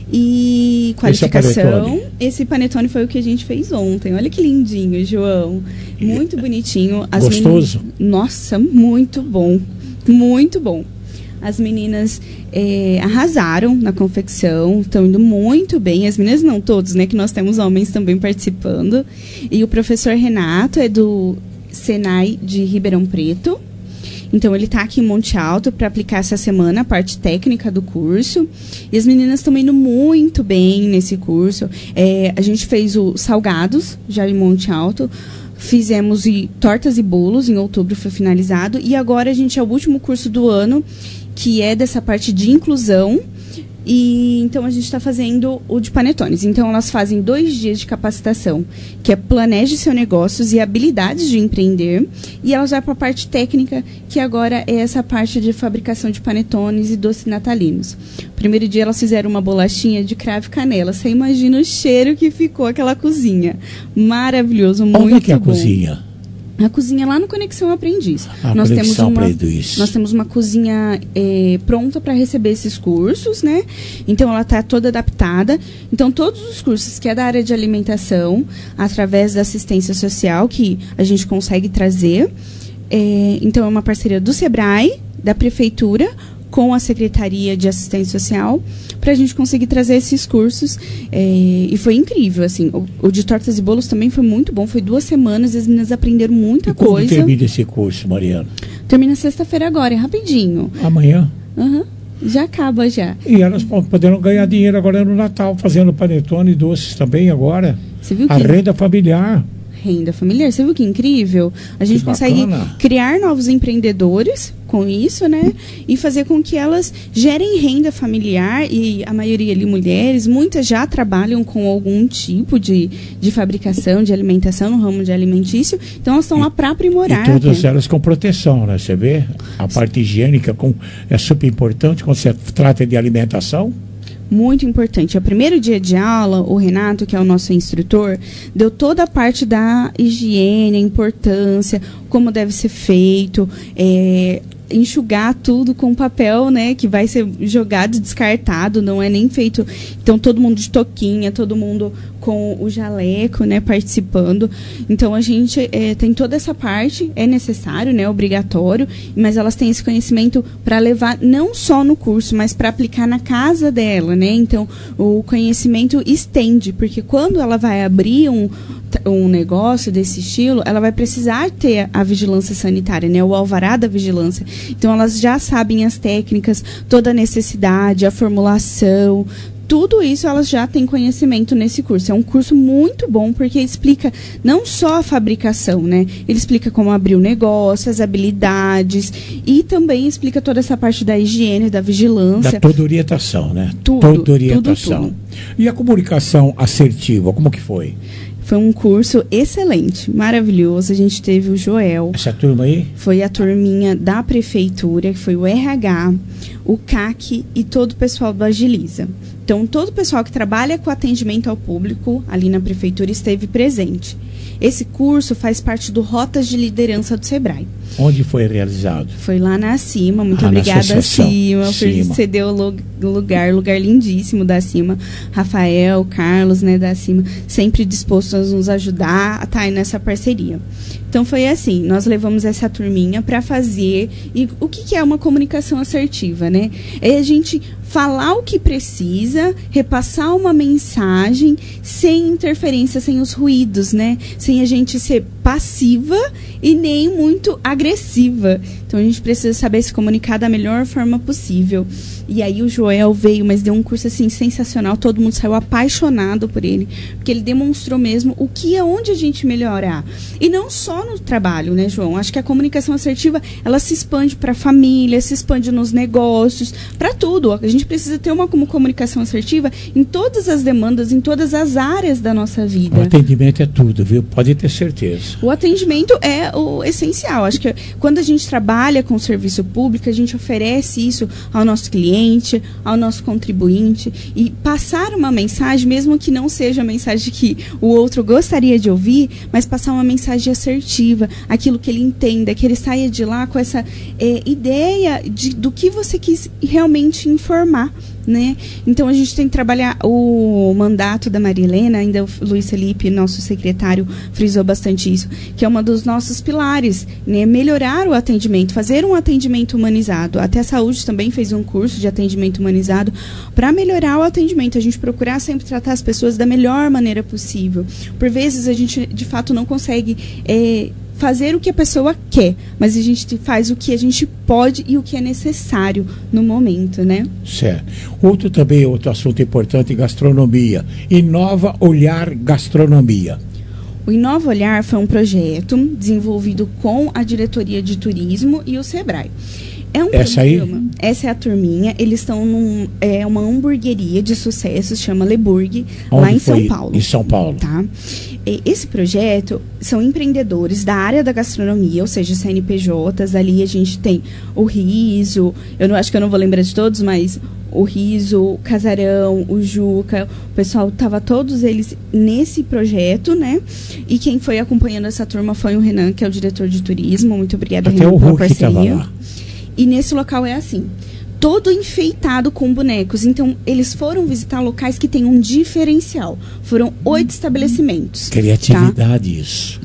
e qualificação. Esse panetone foi o que a gente fez ontem. Olha que lindinho, João. Muito bonitinho. Gostoso? Nossa, muito bom. Muito bom. As meninas arrasaram na confecção, estão indo muito bem. As meninas não todos, né? Que nós temos homens também participando. E o professor Renato é do Senai de Ribeirão Preto. Então, ele está aqui em Monte Alto para aplicar essa semana a parte técnica do curso. E as meninas estão indo muito bem nesse curso. A gente fez os salgados, já em Monte Alto. Fizemos tortas e bolos, em outubro foi finalizado. E agora a gente é o último curso do ano, que é dessa parte de inclusão, E então a gente está fazendo o de panetones. Então elas fazem 2 dias de capacitação, que é planeje seus negócios e habilidades de empreender. E elas vão para a parte técnica, que agora é essa parte de fabricação de panetones e doces natalinos. Primeiro dia elas fizeram uma bolachinha de cravo e canela. Você imagina o cheiro que ficou aquela cozinha. Maravilhoso, muito bom. Onde é que é a cozinha? A cozinha lá no Conexão Aprendiz. Conexão Nós temos uma cozinha pronta para receber esses cursos, né? Então ela está toda adaptada. Então todos os cursos que é da área de alimentação, através da assistência social que a gente consegue trazer. Então é uma parceria do Sebrae, da Prefeitura, com a Secretaria de Assistência Social, para a gente conseguir trazer esses cursos. E foi incrível, assim. O de tortas e bolos também foi muito bom. Foi 2 semanas, as meninas aprenderam muita coisa. Quando termina esse curso, Mariana? Termina sexta-feira agora, é rapidinho. Amanhã? Já acaba, já. E elas poderão ganhar dinheiro agora no Natal, fazendo panetone e doces também agora. Você viu a renda familiar. Renda familiar. Você viu que incrível? A gente consegue criar novos empreendedores com isso, né? E fazer com que elas gerem renda familiar, e a maioria ali mulheres, muitas já trabalham com algum tipo de fabricação, de alimentação no ramo de alimentício, então elas estão lá para aprimorar. E todas elas com proteção, né? Você vê? A parte higiênica é super importante quando você trata de alimentação. Muito importante. O primeiro dia de aula, o Renato, que é o nosso instrutor, deu toda a parte da higiene, a importância, como deve ser feito, enxugar tudo com papel, né, que vai ser jogado, descartado, não é nem feito. Então todo mundo de toquinha, todo mundo com o jaleco, né, participando. Então a gente tem toda essa parte, é necessário, né, obrigatório, mas elas têm esse conhecimento para levar não só no curso, mas para aplicar na casa dela, né? Então o conhecimento estende, porque quando ela vai abrir um negócio desse estilo, ela vai precisar ter a vigilância sanitária, né, o alvará da vigilância. Então elas já sabem as técnicas, toda a necessidade, a formulação, tudo isso elas já têm conhecimento nesse curso. É um curso muito bom porque explica não só a fabricação, né? Ele explica como abrir o negócio, as habilidades, e também explica toda essa parte da higiene, da vigilância. Da toda orientação, né? Tudo, Tudo. E a comunicação assertiva, como que foi? Foi um curso excelente, maravilhoso. A gente teve o Joel. Essa turma aí? Foi a turminha da prefeitura, que foi o RH, o CAC e todo o pessoal do Agiliza. Então, todo o pessoal que trabalha com atendimento ao público ali na prefeitura esteve presente. Esse curso faz parte do Rotas de Liderança do Sebrae. Onde foi realizado? Foi lá na Cima. Muito obrigada, Cima, por ceder o lugar lindíssimo da Cima. Rafael, Carlos, né, da Cima, sempre disposto a nos ajudar a estar aí nessa parceria. Então foi assim, nós levamos essa turminha para fazer. E o que é uma comunicação assertiva, né? É a gente falar o que precisa, repassar uma mensagem sem interferência, sem os ruídos, né? Sem a gente ser passiva e nem muito agressiva. Então a gente precisa saber se comunicar da melhor forma possível. E aí o Joel veio, mas deu um curso assim sensacional, todo mundo saiu apaixonado por ele, porque ele demonstrou mesmo o que é onde a gente melhorar. E não só no trabalho, né, João? Acho que a comunicação assertiva, ela se expande para a família, se expande nos negócios, para tudo. A gente precisa ter uma comunicação assertiva em todas as demandas, em todas as áreas da nossa vida. O atendimento é tudo, viu? Pode ter certeza. O atendimento é o essencial. Acho que quando a gente trabalha com o serviço público, a gente oferece isso ao nosso cliente, ao nosso contribuinte, e passar uma mensagem, mesmo que não seja a mensagem que o outro gostaria de ouvir, mas passar uma mensagem assertiva, aquilo que ele entenda, que ele saia de lá com essa ideia do que você quis realmente informar, né? Então a gente tem que trabalhar o mandato da Maria Helena, ainda o Luiz Felipe, nosso secretário, frisou bastante isso, que é um dos nossos pilares, né? Melhorar o atendimento, fazer um atendimento humanizado. Até a Saúde também fez um curso de atendimento humanizado para melhorar o atendimento, a gente procurar sempre tratar as pessoas da melhor maneira possível. Por vezes a gente de fato não consegue fazer o que a pessoa quer, mas a gente faz o que a gente pode e o que é necessário no momento, né? Certo. Outro assunto importante, gastronomia. Inova Olhar Gastronomia. O Inova Olhar foi um projeto desenvolvido com a Diretoria de Turismo e o Sebrae. É um Essa programa. aí essa é a turminha. Eles estão uma hamburgueria de sucesso, chama Leburg, Onde lá em foi? São Paulo. Em São Paulo. Tá? Esse projeto são empreendedores da área da gastronomia, ou seja, CNPJs. Ali a gente tem o Riso, acho que eu não vou lembrar de todos, mas o Riso, o Casarão, o Juca, o pessoal tava todos eles nesse projeto, né? E quem foi acompanhando essa turma foi o Renan, que é o diretor de turismo. Muito obrigada, Até Renan, o pela Hulk tava parceria. lá. E nesse local é assim, todo enfeitado com bonecos. Então, eles foram visitar locais que têm um diferencial. Foram 8 estabelecimentos. Criatividade, isso.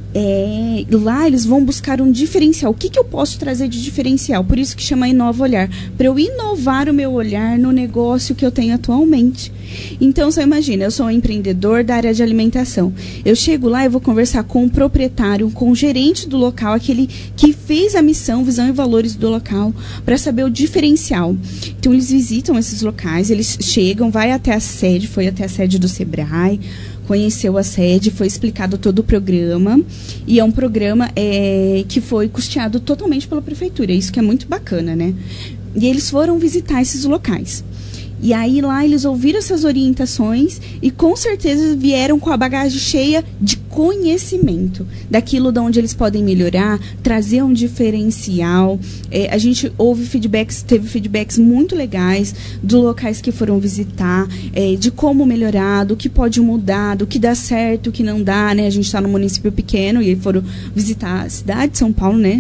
Lá eles vão buscar um diferencial. O que eu posso trazer de diferencial? Por isso que chama Inova Olhar. Para eu inovar o meu olhar no negócio que eu tenho atualmente. Então, você imagina, eu sou um empreendedor da área de alimentação. Eu chego lá e vou conversar com o proprietário, com o gerente do local, aquele que fez a missão, visão e valores do local, para saber o diferencial. Então, eles visitam esses locais, eles chegam, vai até a sede, foi até a sede do Sebrae, conheceu a sede, foi explicado todo o programa, e é um programa que foi custeado totalmente pela prefeitura, isso que é muito bacana, né? E eles foram visitar esses locais. E aí lá eles ouviram essas orientações e com certeza vieram com a bagagem cheia de conhecimento daquilo de onde eles podem melhorar, trazer um diferencial. A gente teve feedbacks muito legais dos locais que foram visitar, de como melhorar, do que pode mudar, do que dá certo, o que não dá, né? A gente está num município pequeno e foram visitar a cidade de São Paulo, né?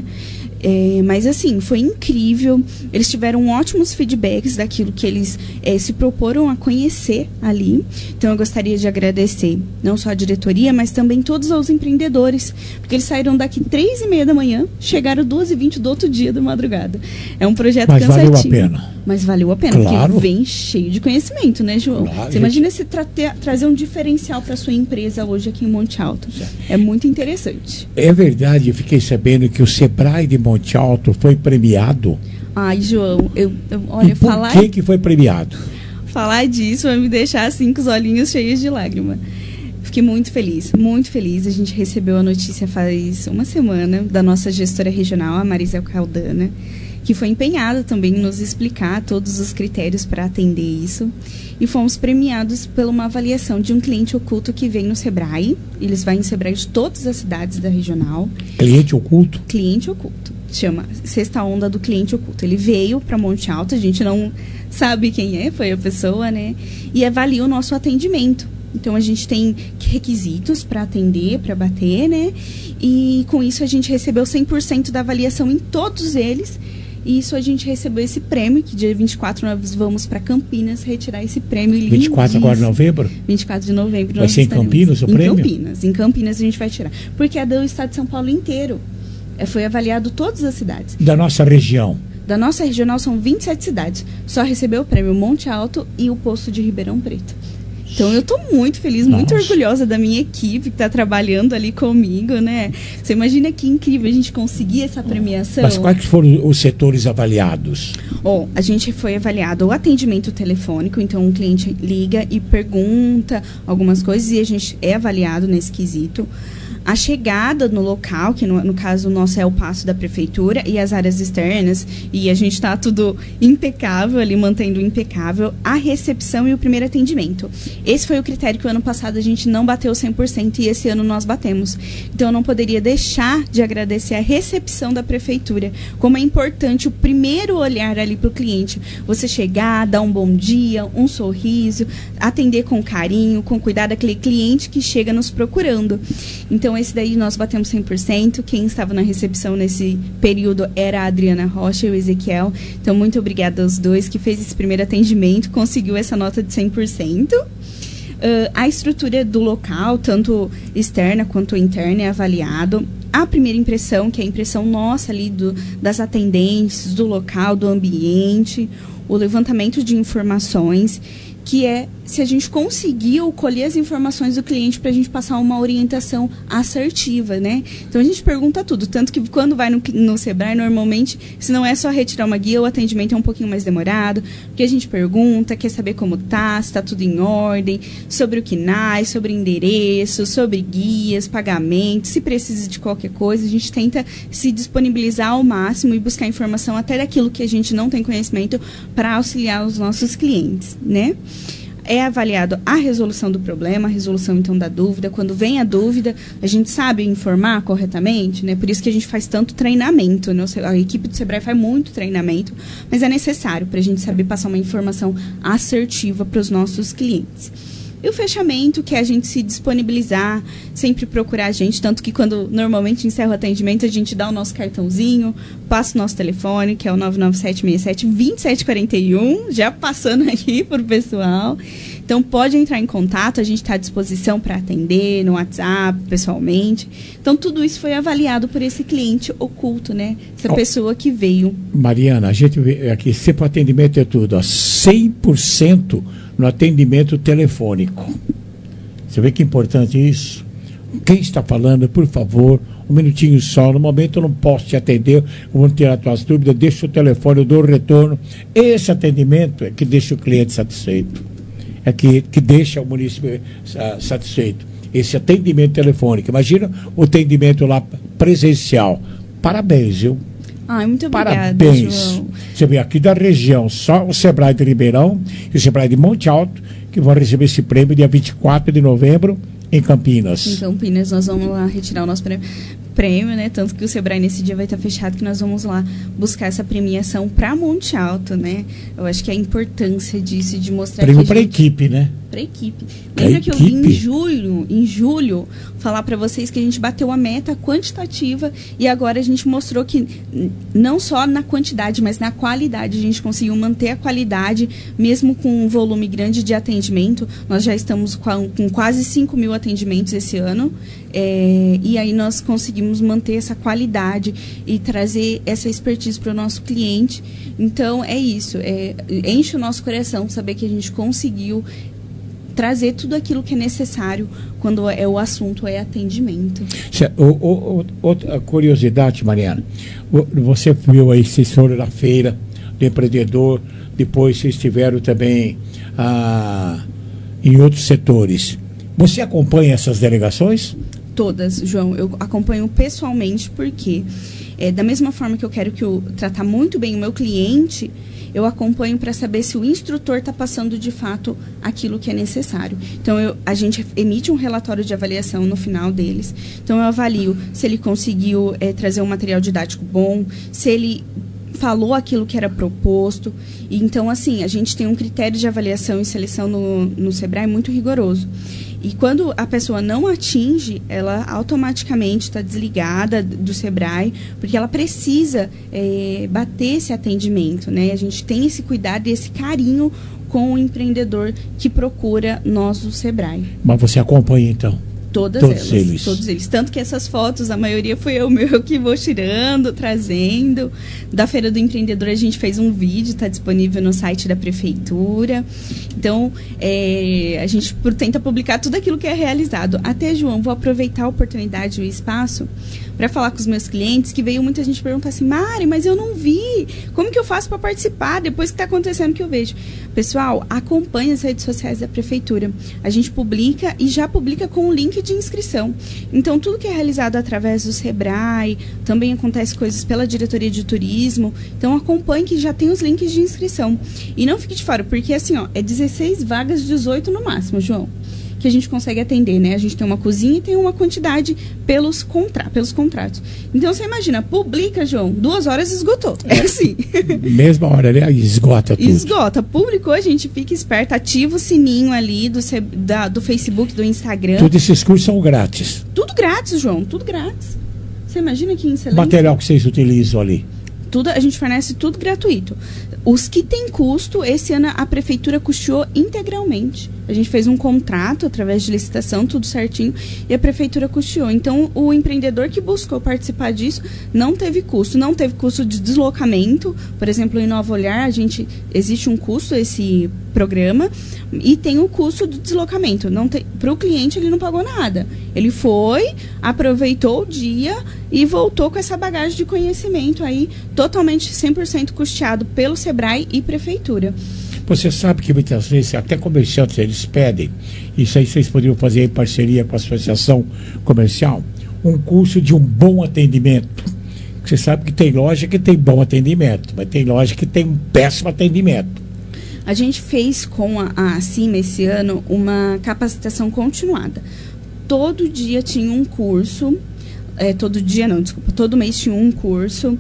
Mas assim, foi incrível. Eles tiveram ótimos feedbacks daquilo que eles se proporam a conhecer ali. Então eu gostaria de agradecer não só a diretoria, mas também todos os empreendedores, porque eles saíram daqui 3h30 da manhã, chegaram 2h20 do outro dia da madrugada. É um projeto cansativo. Mas valeu a pena. Mas valeu a pena, claro. Porque vem cheio de conhecimento, né, João? Claro, você imagina se trazer um diferencial para sua empresa hoje aqui em Monte Alto. É muito interessante. É verdade, eu fiquei sabendo que o Sebrae de Monte Alto foi premiado. Ai, João, olha, e por que foi premiado? Falar disso vai me deixar assim com os olhinhos cheios de lágrima. Fiquei muito feliz, muito feliz. A gente recebeu a notícia faz uma semana da nossa gestora regional, a Marisa Caldana, que foi empenhada também em nos explicar todos os critérios para atender isso. E fomos premiados por uma avaliação de um cliente oculto que vem no Sebrae. Eles vão em Sebrae de todas as cidades da regional. Cliente oculto? Cliente oculto. Chama Sexta Onda do Cliente Oculto. Ele veio para Monte Alto, a gente não sabe quem foi a pessoa, né? E avalia o nosso atendimento. Então, a gente tem requisitos para atender, para bater, né? E com isso a gente recebeu 100% da avaliação em todos eles. E isso a gente recebeu esse prêmio, que dia 24 nós vamos para Campinas retirar esse prêmio. 24 agora de novembro? 24 de novembro. Vai ser em Campinas o prêmio? Em Campinas a gente vai tirar. Porque é do estado de São Paulo inteiro. Foi avaliado todas as cidades. Da nossa região? Da nossa regional são 27 cidades. Só recebeu o prêmio Monte Alto e o posto de Ribeirão Preto. Então eu estou muito feliz, muito orgulhosa da minha equipe que está trabalhando ali comigo, né? Você imagina que incrível a gente conseguir essa premiação. Mas quais foram os setores avaliados? A gente foi avaliado o atendimento telefônico, então um cliente liga e pergunta algumas coisas e a gente é avaliado nesse quesito. A chegada no local, que no caso nosso é o passo da prefeitura, e as áreas externas, e a gente está tudo impecável ali, mantendo impecável, a recepção e o primeiro atendimento. Esse foi o critério que o ano passado a gente não bateu 100% e esse ano nós batemos. Então eu não poderia deixar de agradecer a recepção da prefeitura, como é importante o primeiro olhar ali para o cliente. Você chegar, dar um bom dia, um sorriso, atender com carinho, com cuidado aquele cliente que chega nos procurando. Então esse daí nós batemos 100%. Quem estava na recepção nesse período era a Adriana Rocha e o Ezequiel. Então, muito obrigada aos dois que fez esse primeiro atendimento, conseguiu essa nota de 100%. A estrutura do local, tanto externa quanto interna, é avaliado. A primeira impressão, que é a impressão nossa ali das atendentes, do local, do ambiente, o levantamento de informações, que é se a gente conseguiu colher as informações do cliente para a gente passar uma orientação assertiva, né? Então a gente pergunta tudo, tanto que quando vai no Sebrae, normalmente, se não é só retirar uma guia, o atendimento é um pouquinho mais demorado, porque a gente pergunta, quer saber como tá, se está tudo em ordem, sobre o KNAI, sobre endereço, sobre guias, pagamento, se precisa de qualquer coisa, a gente tenta se disponibilizar ao máximo e buscar informação até daquilo que a gente não tem conhecimento para auxiliar os nossos clientes, né? É avaliado a resolução do problema, a resolução, então, da dúvida. Quando vem a dúvida, a gente sabe informar corretamente, né? Por isso que a gente faz tanto treinamento, né? A equipe do Sebrae faz muito treinamento, mas é necessário para a gente saber passar uma informação assertiva para os nossos clientes. E o fechamento, que é a gente se disponibilizar, sempre procurar a gente, tanto que quando normalmente encerra o atendimento, a gente dá o nosso cartãozinho, passa o nosso telefone, que é o 99767-2741, já passando aqui para o pessoal. Então, pode entrar em contato, a gente está à disposição para atender no WhatsApp, pessoalmente. Então, tudo isso foi avaliado por esse cliente oculto, né? Essa pessoa que veio. Mariana, a gente vê aqui, sempre o atendimento é tudo, ó, 100% no atendimento telefônico. Você vê que importante isso? Quem está falando, por favor, um minutinho só. No momento eu não posso te atender, eu vou tirar tuas dúvidas, deixa o telefone, eu dou o retorno. Esse atendimento é que deixa o cliente satisfeito. É que deixa o município satisfeito. Esse atendimento telefônico. Imagina o atendimento lá presencial. Parabéns, viu? Muito obrigada, parabéns. João. Você vê aqui da região, só o Sebrae de Ribeirão e o Sebrae de Monte Alto, que vão receber esse prêmio dia 24 de novembro em Campinas. Em Campinas, nós vamos lá retirar o nosso prêmio, né? Tanto que o Sebrae nesse dia vai estar fechado, que nós vamos lá buscar essa premiação para Monte Alto, né? Eu acho que a importância disso, de mostrar prêmio que para a equipe, né? Para a equipe. Lembra que eu vim em julho, falar para vocês que a gente bateu a meta quantitativa e agora a gente mostrou que não só na quantidade, mas na qualidade. A gente conseguiu manter a qualidade, mesmo com um volume grande de atendimento. Nós já estamos com quase 5 mil atendimentos esse ano. E aí nós conseguimos manter essa qualidade e trazer essa expertise para o nosso cliente. Então, é isso. Enche o nosso coração saber que a gente conseguiu trazer tudo aquilo que é necessário quando o assunto é atendimento. Outra curiosidade, Mariana. Você viu aí, vocês foram na feira do empreendedor, depois vocês estiveram também em outros setores. Você acompanha essas delegações? Todas, João. Eu acompanho pessoalmente porque, da mesma forma que eu quero tratar muito bem o meu cliente, eu acompanho para saber se o instrutor está passando de fato aquilo que é necessário. Então, a gente emite um relatório de avaliação no final deles. Então, eu avalio se ele conseguiu trazer um material didático bom, se ele falou aquilo que era proposto. E, então, assim, a gente tem um critério de avaliação e seleção no Sebrae muito rigoroso. E quando a pessoa não atinge, ela automaticamente está desligada do Sebrae, porque ela precisa bater esse atendimento, né? A gente tem esse cuidado e esse carinho com o empreendedor que procura nós do Sebrae. Mas você acompanha, então? Todos eles. Tanto que essas fotos, a maioria foi eu que vou tirando, trazendo. Da Feira do Empreendedor a gente fez um vídeo, está disponível no site da Prefeitura. Então, a gente tenta publicar tudo aquilo que é realizado. Até, João, vou aproveitar a oportunidade e o espaço para falar com os meus clientes, que veio muita gente perguntar assim: Mari, mas eu não vi. Como que eu faço para participar depois que está acontecendo que eu vejo? Pessoal, acompanhe as redes sociais da Prefeitura. A gente publica e já publica com o link de inscrição. Então, tudo que é realizado através do Sebrae, também acontece coisas pela Diretoria de Turismo. Então, acompanhe que já tem os links de inscrição. E não fique de fora, porque assim, ó, é 16 vagas, 18 no máximo, João, que a gente consegue atender, né? A gente tem uma cozinha e tem uma quantidade pelos contratos. Então, você imagina, publica, João, 2 horas esgotou. É assim. Mesma hora, né? Esgota tudo. Esgota. Publicou, a gente fica esperto, ativa o sininho ali do Facebook, do Instagram. Todos esses cursos são grátis. Tudo grátis, João, tudo grátis. Você imagina que excelente. O material que vocês utilizam ali? Tudo, a gente fornece tudo gratuito. Os que têm custo, esse ano a Prefeitura custeou integralmente. A gente fez um contrato através de licitação, tudo certinho, e a prefeitura custeou. Então, o empreendedor que buscou participar disso não teve custo de deslocamento. Por exemplo, em Novo Olhar, existe um custo esse programa e tem o custo do deslocamento. Para o cliente, ele não pagou nada. Ele foi, aproveitou o dia e voltou com essa bagagem de conhecimento aí, totalmente 100% custeado pelo Sebrae e prefeitura. Você sabe que muitas vezes, até comerciantes, eles pedem, isso aí vocês poderiam fazer em parceria com a associação comercial, um curso de um bom atendimento. Você sabe que tem loja que tem bom atendimento, mas tem loja que tem um péssimo atendimento. A gente fez com a Acima esse ano uma capacitação continuada. Todo dia tinha um curso, todo mês tinha um curso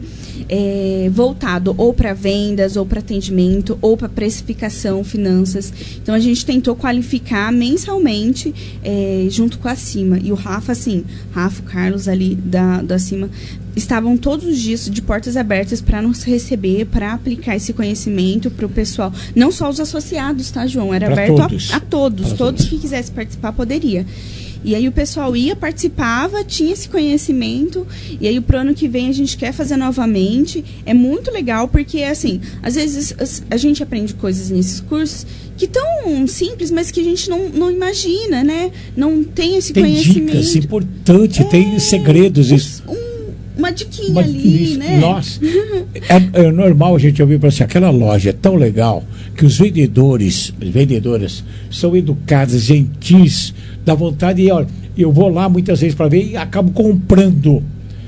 voltado ou para vendas, ou para atendimento, ou para precificação, finanças. Então a gente tentou qualificar mensalmente junto com a Acima. E o Rafa, o Carlos ali da Acima, estavam todos os dias de portas abertas para nos receber, para aplicar esse conhecimento para o pessoal. Não só os associados, tá, João? Era pra aberto todos. a todos. Todos que quisessem participar poderia. E aí o pessoal ia, participava, tinha esse conhecimento, e aí pro ano que vem a gente quer fazer novamente. É muito legal, porque assim, às vezes a gente aprende coisas nesses cursos que tão simples, mas que a gente não imagina, né? Não tem esse conhecimento. Tem dicas importantes, tem segredos. Uma diquinha ali, né? Nossa, é normal a gente ouvir para assim, aquela loja é tão legal que os vendedoras são educadas, gentis, dá vontade de, olha, eu vou lá muitas vezes para ver e acabo comprando.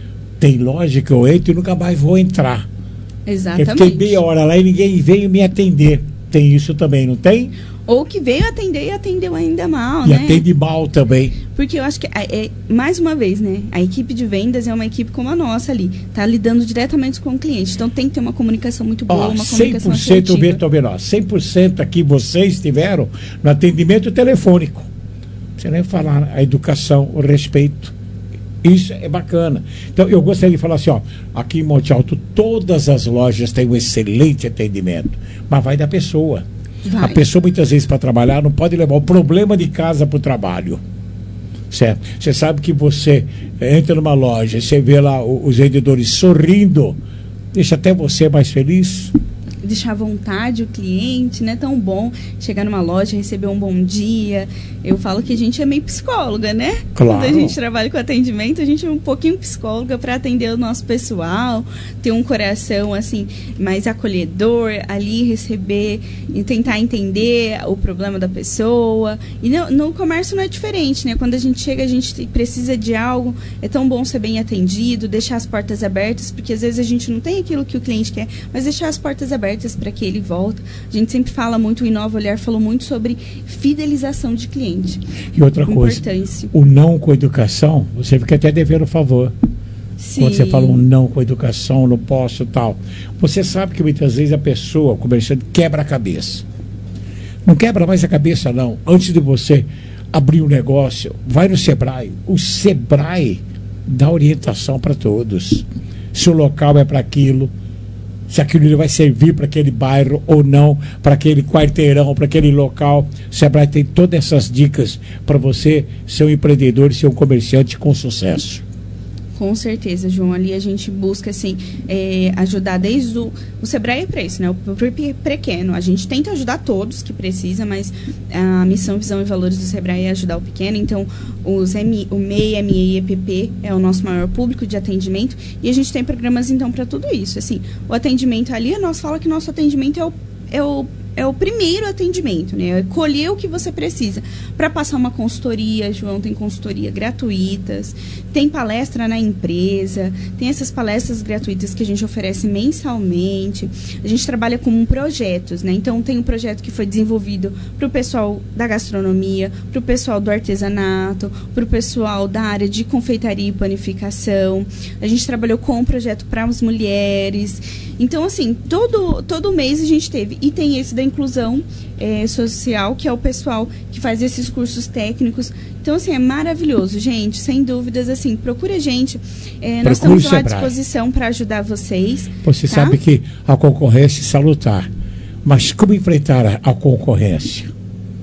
Tem loja que eu entro e nunca mais vou entrar. Exatamente. Eu fiquei meia hora lá e ninguém veio me atender. Tem isso também, não tem? Ou que veio atender e atendeu ainda mal, e né? E atende mal também. Porque eu acho que, mais uma vez, né? A equipe de vendas é uma equipe como a nossa ali. Tá lidando diretamente com o cliente. Então tem que ter uma comunicação muito boa, uma comunicação 100% Bertolino, 100% aqui vocês tiveram no atendimento telefônico. Você nem falar a educação, o respeito. Isso é bacana. Então eu gostaria de falar assim, aqui em Monte Alto todas as lojas têm um excelente atendimento, mas vai da pessoa. Vai. A pessoa muitas vezes para trabalhar não pode levar o problema de casa para o trabalho. Certo? Você sabe que você entra numa loja, você vê lá os vendedores sorrindo, deixa até você mais feliz. Deixar à vontade o cliente, não é tão bom chegar numa loja, receber um bom dia. Eu falo que a gente é meio psicóloga, né? Claro. Quando a gente trabalha com atendimento, a gente é um pouquinho psicóloga para atender o nosso pessoal, ter um coração assim mais acolhedor ali, receber e tentar entender o problema da pessoa. E no comércio não é diferente, né? Quando a gente chega, a gente precisa de algo, é tão bom ser bem atendido, deixar as portas abertas, porque às vezes a gente não tem aquilo que o cliente quer, mas deixar as portas abertas para que ele volta. A gente sempre fala muito, o Novo Olhar falou muito sobre fidelização de cliente. E outra coisa, o não com educação, você fica até devendo favor. Sim. Quando você fala um não com educação, não posso, tal. Você sabe que muitas vezes a pessoa, o comerciante, quebra a cabeça. Não quebra mais a cabeça, não. Antes de você abrir um negócio, vai no Sebrae. O Sebrae dá orientação para todos. Se o local é para aquilo, se aquilo vai servir para aquele bairro ou não, para aquele quarteirão, para aquele local. O Sebrae tem todas essas dicas para você ser um empreendedor e ser um comerciante com sucesso. Com certeza, João. Ali a gente busca assim, ajudar desde o Sebrae é para isso, né? O pequeno. A gente tenta ajudar todos que precisa, mas a missão, visão e valores do Sebrae é ajudar o pequeno. Então, o MEI, MEI e EPP é o nosso maior público de atendimento, e a gente tem programas então para tudo isso. Assim, o atendimento ali, nós fala que nosso atendimento é o primeiro atendimento, né? É colher o que você precisa. Para passar uma consultoria, João, tem consultoria gratuitas, tem palestra na empresa, tem essas palestras gratuitas que a gente oferece mensalmente. A gente trabalha com projetos, né? Então, tem um projeto que foi desenvolvido para o pessoal da gastronomia, para o pessoal do artesanato, para o pessoal da área de confeitaria e panificação. A gente trabalhou com um projeto para as mulheres. Então, assim, todo mês a gente teve. E tem esse da inclusão social, que é o pessoal que faz esses cursos técnicos. Então, assim, é maravilhoso, gente. Sem dúvidas, assim, procure a gente. Nós estamos à disposição para ajudar vocês. Você sabe que a concorrência é salutar. Mas como enfrentar a concorrência?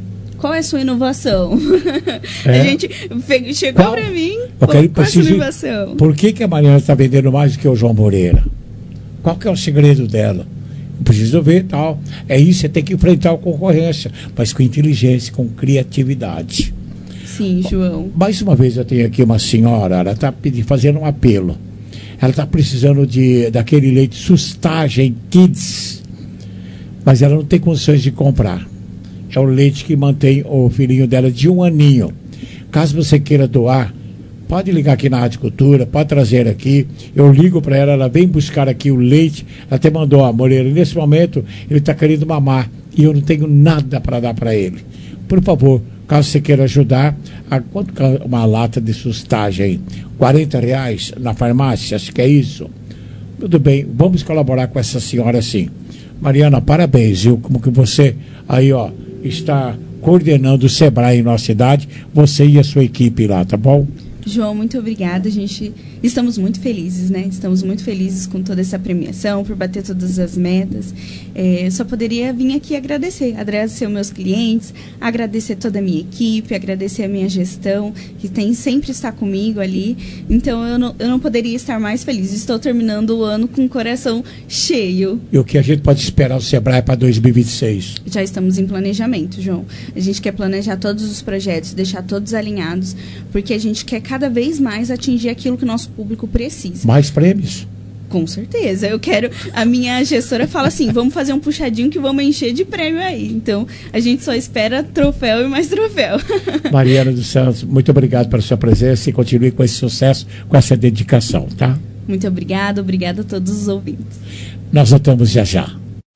qual é a sua inovação? É. A gente chegou para mim, qual é a sua inovação? Por que a Mariana está vendendo mais do que o João Moreira? Qual que é o segredo dela? Eu preciso ver tal. É isso, você tem que enfrentar a concorrência, mas com inteligência, com criatividade. Sim, João. Mais uma vez eu tenho aqui uma senhora, ela está fazendo um apelo. Ela está precisando daquele leite Sustagem Kids, mas ela não tem condições de comprar. É o leite que mantém o filhinho dela de 1 aninho. Caso você queira doar, pode ligar aqui na Rádio Cultura, pode trazer aqui. Eu ligo para ela, ela vem buscar aqui o leite. Ela até mandou, Moreira, nesse momento ele está querendo mamar e eu não tenho nada para dar para ele. Por favor, caso você queira ajudar, quanto uma lata de Sustagem? R$40 na farmácia, acho que é isso. Tudo bem, vamos colaborar com essa senhora sim. Mariana, parabéns, viu? Como que você aí, está coordenando o Sebrae em nossa cidade, você e a sua equipe lá, tá bom? João, muito obrigada. Estamos muito felizes, né? Estamos muito felizes com toda essa premiação, por bater todas as metas. Só poderia vir aqui agradecer os meus clientes, agradecer toda a minha equipe, agradecer a minha gestão, que sempre está comigo ali. Então, eu não poderia estar mais feliz. Estou terminando o ano com o coração cheio. E o que a gente pode esperar do Sebrae para 2026? Já estamos em planejamento, João. A gente quer planejar todos os projetos, deixar todos alinhados, porque a gente quer cada vez mais atingir aquilo que o nosso público precisa. Mais prêmios? Com certeza. A minha gestora fala assim, vamos fazer um puxadinho que vamos encher de prêmio aí. Então, a gente só espera troféu e mais troféu. Mariana dos Santos, muito obrigado pela sua presença e continue com esse sucesso, com essa dedicação, tá? Muito obrigada a todos os ouvintes. Nós voltamos já.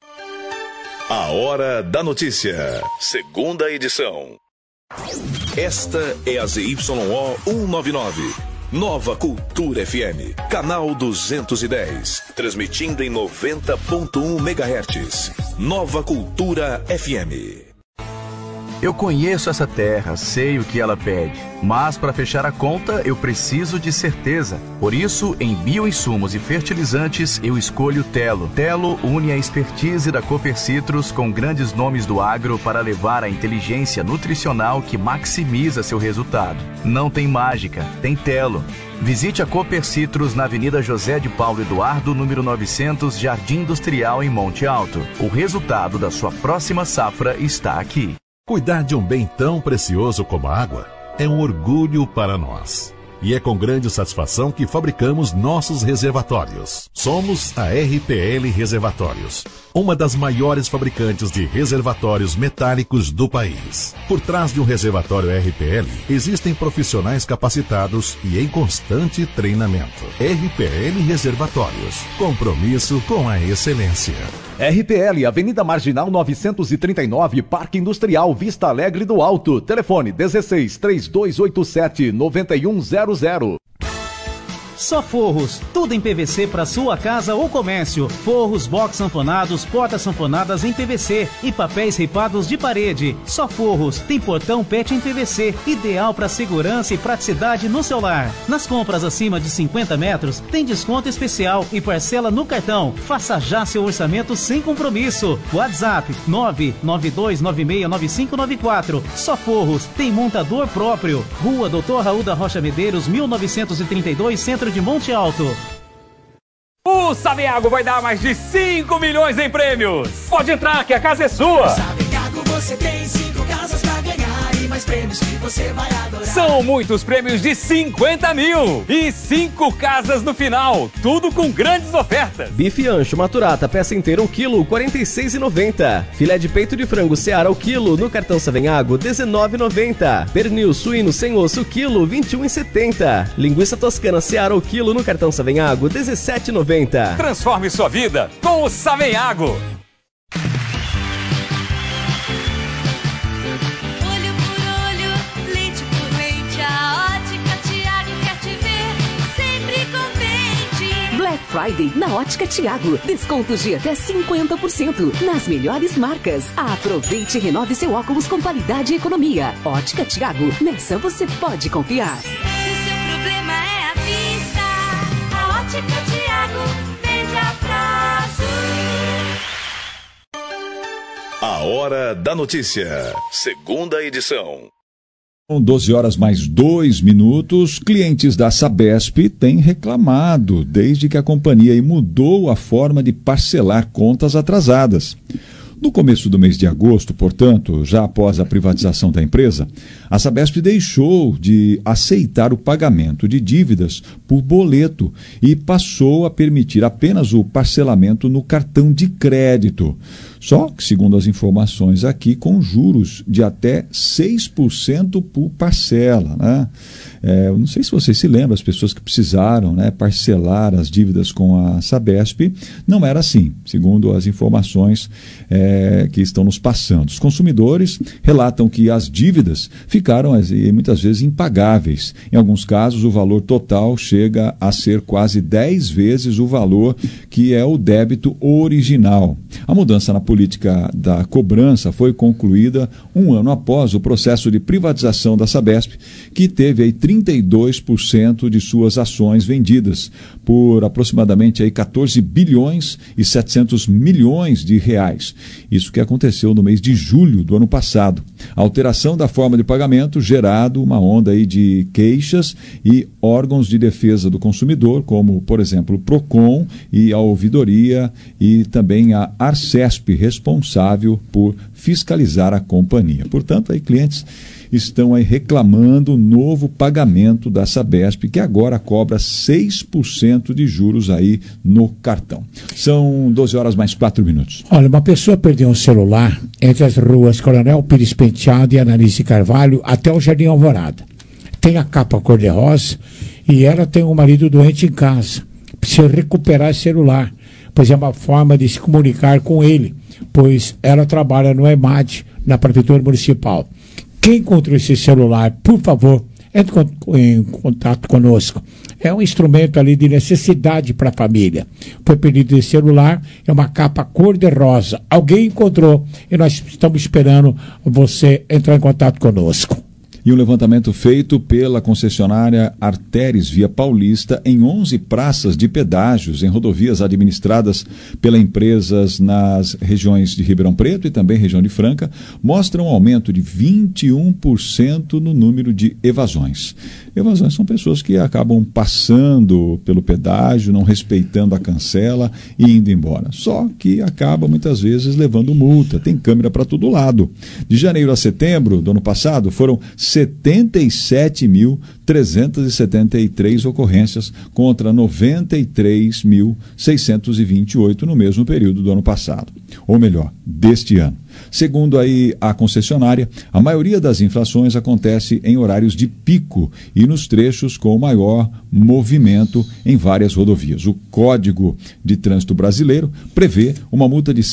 A Hora da Notícia, segunda edição. Esta é a ZYO 199. Nova Cultura FM, canal 210, transmitindo em 90.1 MHz. Nova Cultura FM. Eu conheço essa terra, sei o que ela pede, mas para fechar a conta eu preciso de certeza. Por isso, em bioinsumos e fertilizantes, eu escolho Telo. Telo une a expertise da Cooper Citrus com grandes nomes do agro para levar a inteligência nutricional que maximiza seu resultado. Não tem mágica, tem Telo. Visite a Cooper Citrus na Avenida José de Paulo Eduardo, número 900, Jardim Industrial, em Monte Alto. O resultado da sua próxima safra está aqui. Cuidar de um bem tão precioso como a água é um orgulho para nós. E é com grande satisfação que fabricamos nossos reservatórios. Somos a RPL Reservatórios, uma das maiores fabricantes de reservatórios metálicos do país. Por trás de um reservatório RPL, existem profissionais capacitados e em constante treinamento. RPL Reservatórios, compromisso com a excelência. RPL, Avenida Marginal 939, Parque Industrial Vista Alegre do Alto. Telefone 16-3287-9100. Só Forros, tudo em PVC para sua casa ou comércio. Forros, box sanfonados, portas sanfonadas em PVC e papéis ripados de parede. Só Forros, tem portão PET em PVC, ideal para segurança e praticidade no seu lar. Nas compras acima de 50 metros, tem desconto especial e parcela no cartão. Faça já seu orçamento sem compromisso. WhatsApp 992969594. Só Forros, tem montador próprio. Rua Dr. Raul da Rocha Medeiros, 1932, Centro de Monte Alto. O Saveago vai dar mais de 5 milhões em prêmios. Pode entrar que a casa é sua. Saveago, você tem 5 casas pra ganhar e mais prêmios que você vai adorar. São muitos prêmios de 50 mil e 5 casas no final. Tudo com grandes ofertas. Bife ancho maturata, peça inteira, o quilo, R$ 46,90. Filé de peito de frango Seara, o quilo, no cartão Saveago, R$ 19,90. Pernil suíno sem osso, quilo, R$ 21,70. Linguiça toscana Seara, o quilo, no cartão Saveago, R$ 17,90. Transforme sua vida com o Saveago. Friday na Ótica Thiago. Descontos de até 50% nas melhores marcas. Aproveite e renove seu óculos com qualidade e economia. Ótica Thiago, nessa você pode confiar. Se o seu problema é a vista, a Ótica Thiago vende a prazo. A Hora da Notícia, segunda edição. Com 12 horas mais 2 minutos, clientes da Sabesp têm reclamado desde que a companhia mudou a forma de parcelar contas atrasadas. No começo do mês de agosto, portanto, já após a privatização da empresa, a Sabesp deixou de aceitar o pagamento de dívidas por boleto e passou a permitir apenas o parcelamento no cartão de crédito. Só que, segundo as informações aqui, com juros de até 6% por parcela, né? Eu não sei se vocês se lembram, as pessoas que precisaram, né, parcelar as dívidas com a Sabesp, não era assim, segundo as informações que estão nos passando. Os consumidores relatam que as dívidas ficaram muitas vezes impagáveis. Em alguns casos, o valor total chega a ser quase 10 vezes o valor que é o débito original. A mudança na política da cobrança foi concluída um ano após o processo de privatização da Sabesp, que teve aí 32% de suas ações vendidas por aproximadamente aí 14 bilhões e 700 milhões de reais. Isso que aconteceu no mês de julho do ano passado. A alteração da forma de pagamento gerado uma onda aí de queixas e órgãos de defesa do consumidor, como, por exemplo, o Procon e a Ouvidoria e também a Arcesp, responsável por fiscalizar a companhia. Portanto, aí clientes estão aí reclamando o novo pagamento da Sabesp, que agora cobra 6% de juros aí no cartão. São 12 horas mais 4 minutos. Olha, uma pessoa perdeu um celular entre as ruas Coronel Pires Penteado e Ananice Carvalho até o Jardim Alvorada. Tem a capa cor-de-rosa e ela tem um marido doente em casa. Precisa recuperar esse celular, pois é uma forma de se comunicar com ele, pois ela trabalha no EMAD, na Prefeitura Municipal. Quem encontrou esse celular, por favor, entre em contato conosco. É um instrumento ali de necessidade para a família. Foi perdido esse celular, é uma capa cor-de-rosa. Alguém encontrou e nós estamos esperando você entrar em contato conosco. E um levantamento feito pela concessionária Arteres Via Paulista em 11 praças de pedágios em rodovias administradas pela empresas nas regiões de Ribeirão Preto e também região de Franca, mostra um aumento de 21% no número de evasões. Evasões são pessoas que acabam passando pelo pedágio, não respeitando a cancela e indo embora. Só que acaba muitas vezes levando multa, tem câmera para todo lado. De janeiro a setembro do ano passado foram 77.373 ocorrências contra 93.628 no mesmo período do ano passado. Ou melhor, deste ano. Segundo aí a concessionária, a maioria das infrações acontece em horários de pico e nos trechos com maior movimento em várias rodovias. O Código de Trânsito Brasileiro prevê uma multa de R$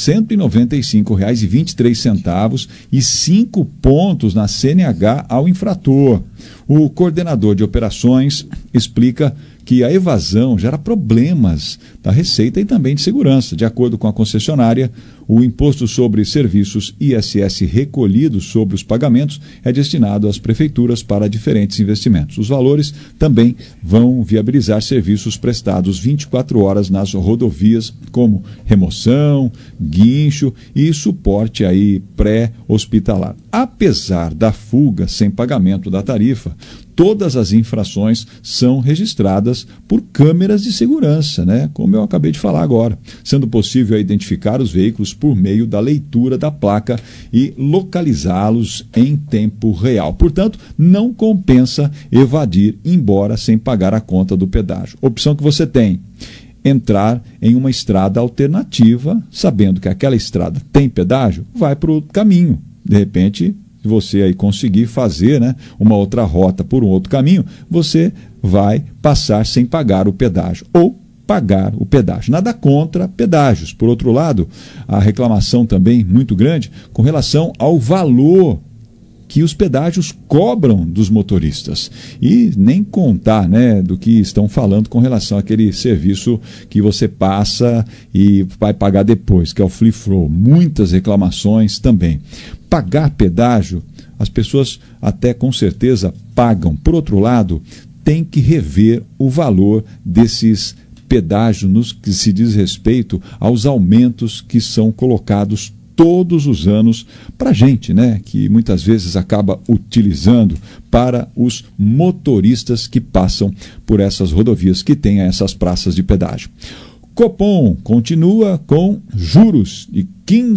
195,23 e 5 pontos na CNH ao infrator. O coordenador de operações explica que a evasão gera problemas da Receita e também de segurança. De acordo com a concessionária, o imposto sobre serviços ISS recolhido sobre os pagamentos é destinado às prefeituras para diferentes investimentos. Os valores também vão viabilizar serviços prestados 24 horas nas rodovias, como remoção, guincho e suporte aí pré-hospitalar. Apesar da fuga sem pagamento da tarifa, todas as infrações são registradas por câmeras de segurança, né? Como eu acabei de falar agora, sendo possível identificar os veículos por meio da leitura da placa e localizá-los em tempo real. Portanto, não compensa evadir, embora sem pagar a conta do pedágio. Opção que você tem: entrar em uma estrada alternativa, sabendo que aquela estrada tem pedágio, vai para o caminho. De repente, se você aí conseguir fazer, né, uma outra rota por um outro caminho, você vai passar sem pagar o pedágio ou pagar o pedágio. Nada contra pedágios. Por outro lado, a reclamação também muito grande com relação ao valor que os pedágios cobram dos motoristas. E nem contar, né, do que estão falando com relação àquele serviço que você passa e vai pagar depois, que é o free flow. Muitas reclamações também. Pagar pedágio, as pessoas até com certeza pagam. Por outro lado, tem que rever o valor desses pedágios no que se diz respeito aos aumentos que são colocados todos os anos para a gente, né? Que muitas vezes acaba utilizando para os motoristas que passam por essas rodovias que têm essas praças de pedágio. Copom continua com juros de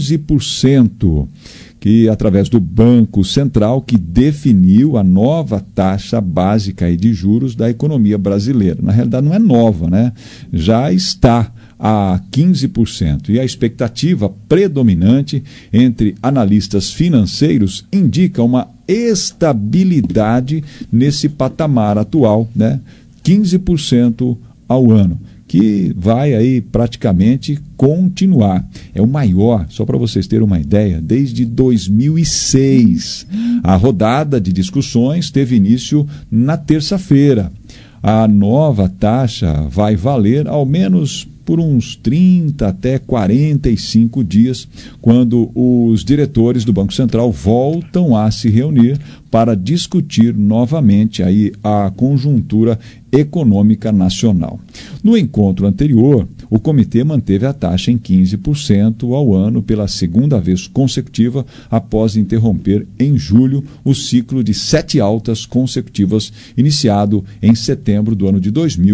15%, que através do Banco Central, que definiu a nova taxa básica de juros da economia brasileira. Na realidade não é nova, né? Já está a 15%. E a expectativa predominante entre analistas financeiros indica uma estabilidade nesse patamar atual, né? 15% ao ano, que vai aí praticamente continuar. É o maior, só para vocês terem uma ideia, desde 2006. A rodada de discussões teve início na terça-feira. A nova taxa vai valer ao menos por uns 30 até 45 dias, quando os diretores do Banco Central voltam a se reunir para discutir novamente aí a conjuntura econômica nacional. No encontro anterior, o comitê manteve a taxa em 15% ao ano pela segunda vez consecutiva, após interromper em julho o ciclo de 7 altas consecutivas iniciado em setembro do ano de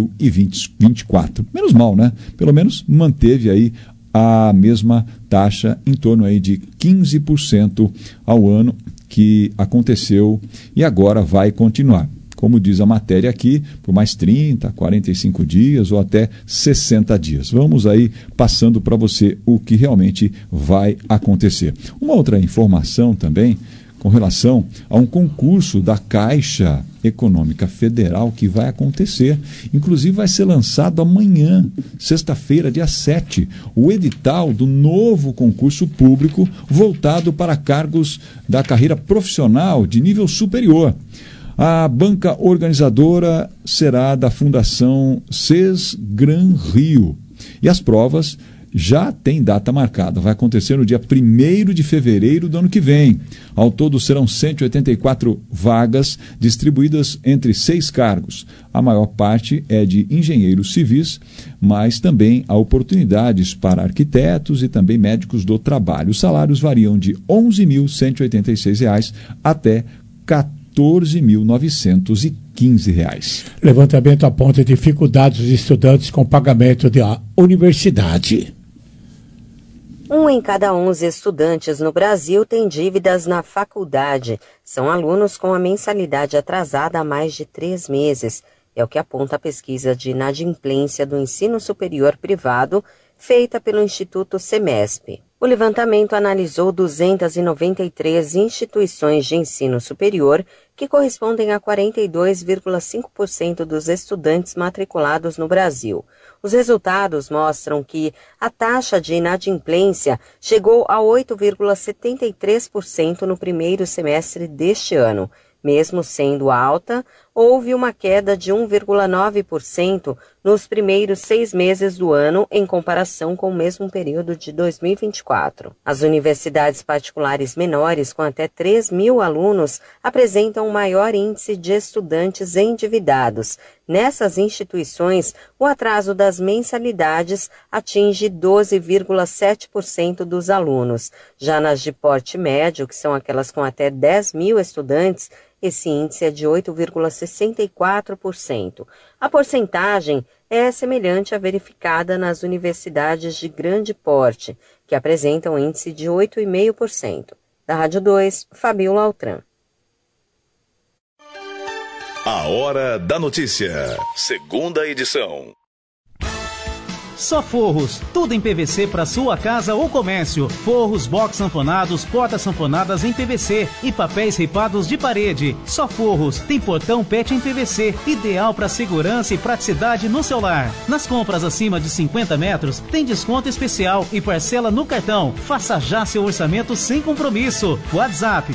2024. Menos mal, né? Pelo menos manteve aí a mesma taxa em torno aí de 15% ao ano que aconteceu e agora vai continuar. Como diz a matéria aqui, por mais 30, 45 dias ou até 60 dias. Vamos aí passando para você o que realmente vai acontecer. Uma outra informação também com relação a um concurso da Caixa Econômica Federal que vai acontecer. Inclusive vai ser lançado amanhã, sexta-feira, dia 7, o edital do novo concurso público voltado para cargos da carreira profissional de nível superior. A banca organizadora será da Fundação Sesgran Rio. E as provas já têm data marcada. Vai acontecer no dia 1º de fevereiro do ano que vem. Ao todo serão 184 vagas distribuídas entre 6 cargos. A maior parte é de engenheiros civis, mas também há oportunidades para arquitetos e também médicos do trabalho. Os salários variam de R$ 11.186 até R$ 14.915. Levantamento aponta dificuldades dos estudantes com pagamento da universidade. 1 em cada 11 estudantes no Brasil tem dívidas na faculdade. São alunos com a mensalidade atrasada há mais de 3 meses. É o que aponta a pesquisa de inadimplência do ensino superior privado, feita pelo Instituto Semesp. O levantamento analisou 293 instituições de ensino superior, que correspondem a 42,5% dos estudantes matriculados no Brasil. Os resultados mostram que a taxa de inadimplência chegou a 8,73% no primeiro semestre deste ano. Mesmo sendo alta, houve uma queda de 1,9% nos primeiros 6 meses do ano em comparação com o mesmo período de 2024. As universidades particulares menores, com até 3.000 alunos, apresentam o maior índice de estudantes endividados. Nessas instituições, o atraso das mensalidades atinge 12,7% dos alunos. Já nas de porte médio, que são aquelas com até 10.000 estudantes, esse índice é de 8,64%. A porcentagem é semelhante à verificada nas universidades de grande porte, que apresentam um índice de 8,5%. Da Rádio 2, Fabiola Altran. A Hora da Notícia, segunda edição. Só Forros, tudo em PVC para sua casa ou comércio. Forros, box sanfonados, portas sanfonadas em PVC e papéis ripados de parede. Só Forros, tem portão PET em PVC, ideal para segurança e praticidade no seu lar. Nas compras acima de 50 metros, tem desconto especial e parcela no cartão. Faça já seu orçamento sem compromisso. WhatsApp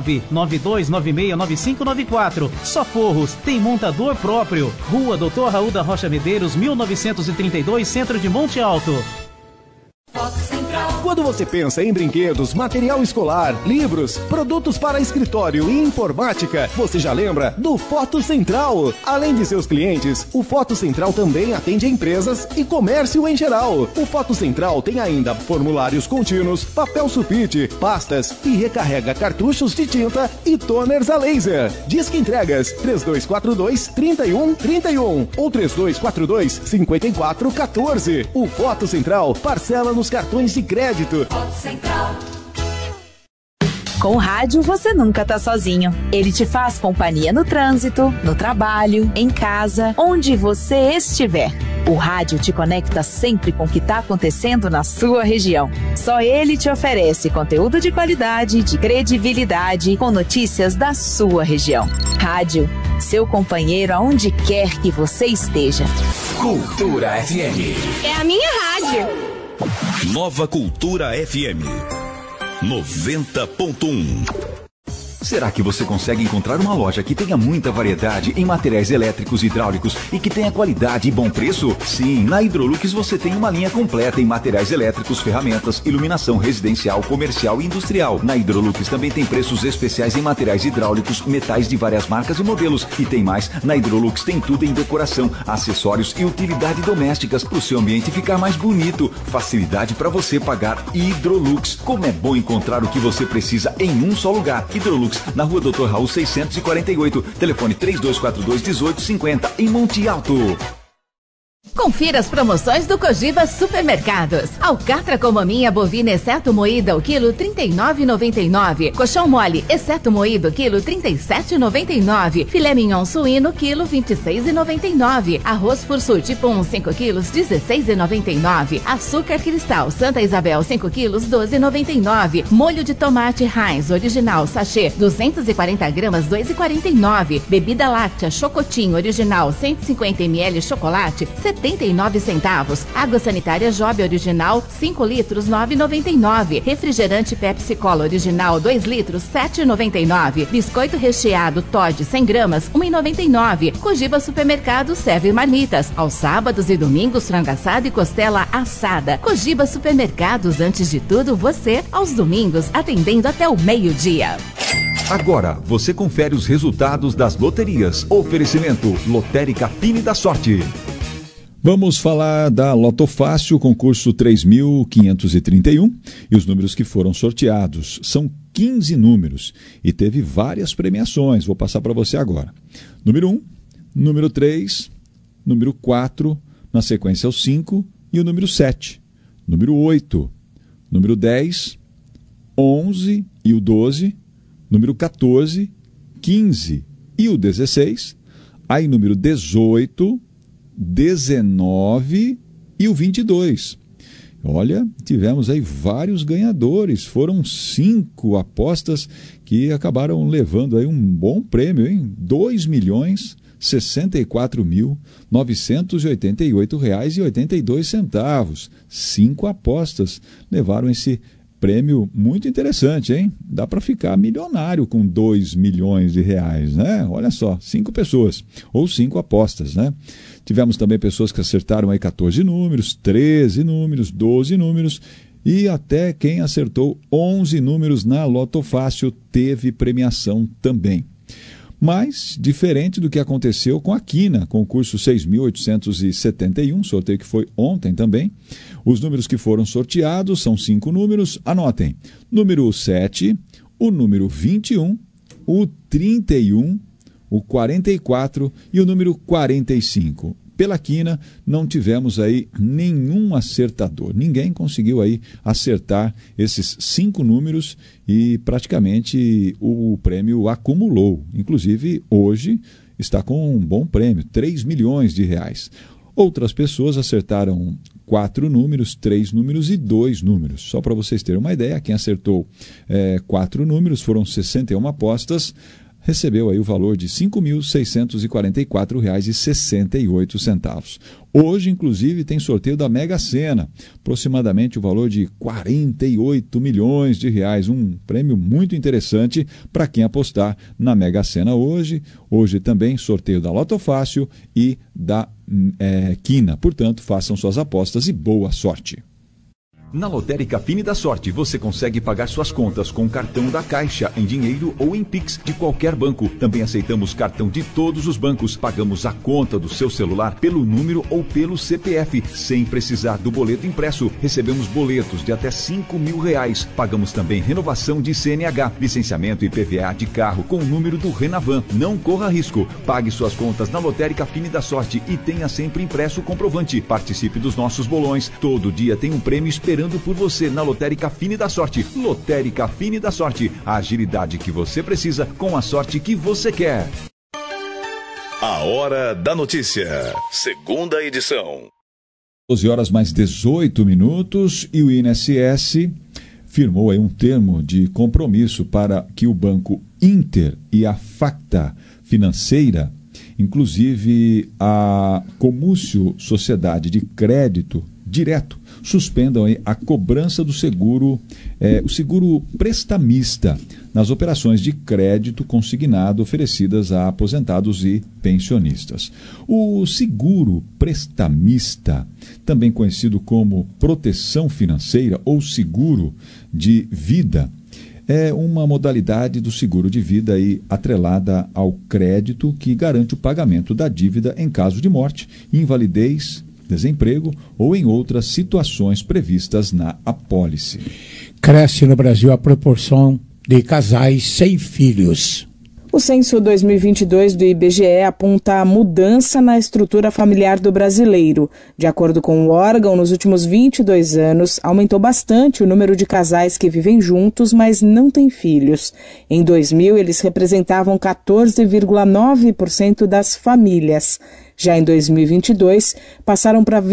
992969594. Só Forros, tem montador próprio. Rua Doutor Raul da Rocha Medeiros, 1932, Centro de Monte Alto. Quando você pensa em brinquedos, material escolar, livros, produtos para escritório e informática, você já lembra do Foto Central. Além de seus clientes, o Foto Central também atende empresas e comércio em geral. O Foto Central tem ainda formulários contínuos, papel sulfite, pastas e recarrega cartuchos de tinta e toners a laser. Disque entregas 3242-3131 ou 3242-5414. O Foto Central parcela nos cartões de crédito. Foto Central. Com o rádio, você nunca tá sozinho. Ele te faz companhia no trânsito, no trabalho, em casa, onde você estiver. O rádio te conecta sempre com o que está acontecendo na sua região. Só ele te oferece conteúdo de qualidade, de credibilidade, com notícias da sua região. Rádio, seu companheiro aonde quer que você esteja. Cultura FM. É a minha rádio. Nova Cultura FM 90.1. Será que você consegue encontrar uma loja que tenha muita variedade em materiais elétricos e hidráulicos e que tenha qualidade e bom preço? Sim, na Hidrolux você tem uma linha completa em materiais elétricos, ferramentas, iluminação residencial, comercial e industrial. Na Hidrolux também tem preços especiais em materiais hidráulicos, metais de várias marcas e modelos. E tem mais, na Hidrolux tem tudo em decoração, acessórios e utilidade domésticas para o seu ambiente ficar mais bonito. Facilidade para você pagar. Hidrolux. Como é bom encontrar o que você precisa em um só lugar. Hidrolux, na rua Dr. Raul 648, telefone 3242-1850, em Monte Alto. Confira as promoções do Cogiba Supermercados. Alcatra com maminha bovina exceto moída, o quilo R$ 39,99. Colchão mole exceto moído, quilo R$ 37,99. Filé mignon suíno, quilo R$ 26,99. Arroz Fursu tipo 1, 5 quilos, R$ 16,99. Açúcar cristal Santa Isabel, 5 quilos, R$ 12,99. Molho de tomate Heinz original sachê, 240 gramas, R$ 2,49. Bebida láctea Chocotinho original, 150 ml chocolate, 79 centavos. Água sanitária Job original, 5 litros, 9,99. Refrigerante Pepsi Cola original, 2 litros, 7,99. Biscoito recheado Toddy 100 gramas, 1,99. Cogiba Supermercado serve marmitas. Aos sábados e domingos, frango assado e costela assada. Cogiba Supermercados, antes de tudo, você. Aos domingos, atendendo até o meio-dia. Agora, você confere os resultados das loterias. Oferecimento Lotérica Fine da Sorte. Vamos falar da Loto Fácil, concurso 3.531, e os números que foram sorteados. São 15 números e teve várias premiações. Vou passar para você agora. Número 1, número 3, número 4, na sequência o 5 e o número 7. Número 8, número 10, 11 e o 12, número 14, 15 e o 16, aí número 18, 19 e o 22. Olha, tivemos aí vários ganhadores. Foram 5 apostas que acabaram levando aí um bom prêmio, hein? R$ 2.064.988,82. 5 apostas levaram esse prêmio muito interessante, hein? Dá para ficar milionário com 2 milhões de reais, né? Olha só, 5 pessoas ou 5 apostas, né? Tivemos também pessoas que acertaram aí 14 números, 13 números, 12 números e até quem acertou 11 números na Loto Fácil teve premiação também. Mas, diferente do que aconteceu com a Quina, concurso 6.871, sorteio que foi ontem também, os números que foram sorteados são 5 números, anotem, número 7, o número 21, o 31, o 44 e o número 45. Pela Quina, não tivemos aí nenhum acertador. Ninguém conseguiu aí acertar esses 5 números e praticamente o prêmio acumulou. Inclusive, hoje está com um bom prêmio, 3 milhões de reais. Outras pessoas acertaram 4 números, 3 números e 2 números. Só para vocês terem uma ideia, quem acertou 4 números, foram 61 apostas, recebeu aí o valor de R$ 5.644,68. Hoje, inclusive, tem sorteio da Mega Sena, aproximadamente o valor de 48 milhões de reais, um prêmio muito interessante para quem apostar na Mega Sena hoje. Hoje também sorteio da Loto Fácil e da Quina. Portanto, façam suas apostas e boa sorte. Na Lotérica Fine da Sorte, você consegue pagar suas contas com cartão da Caixa, em dinheiro ou em Pix de qualquer banco. Também aceitamos cartão de todos os bancos. Pagamos a conta do seu celular pelo número ou pelo CPF, sem precisar do boleto impresso. Recebemos boletos de até R$5.000. Pagamos também renovação de CNH, licenciamento e PVA de carro com o número do Renavan. Não corra risco. Pague suas contas na Lotérica Fine da Sorte e tenha sempre impresso o comprovante. Participe dos nossos bolões. Todo dia tem um prêmio esperando por você na Lotérica Fine da Sorte. Lotérica Fine da Sorte. A agilidade que você precisa com a sorte que você quer. A Hora da Notícia. Segunda edição. 12 horas mais 18 minutos e o INSS firmou aí um termo de compromisso para que o Banco Inter e a Facta Financeira, inclusive a Comúcio Sociedade de Crédito Direto, suspendam aí a cobrança do seguro, o seguro prestamista nas operações de crédito consignado oferecidas a aposentados e pensionistas. O seguro prestamista, também conhecido como proteção financeira ou seguro de vida, é uma modalidade do seguro de vida aí atrelada ao crédito que garante o pagamento da dívida em caso de morte, invalidez, desemprego ou em outras situações previstas na apólice. Cresce no Brasil a proporção de casais sem filhos. O censo 2022 do IBGE aponta a mudança na estrutura familiar do brasileiro. De acordo com o órgão, nos últimos 22 anos, aumentou bastante o número de casais que vivem juntos, mas não têm filhos. Em 2000, eles representavam 14,9% das famílias. Já em 2022, passaram para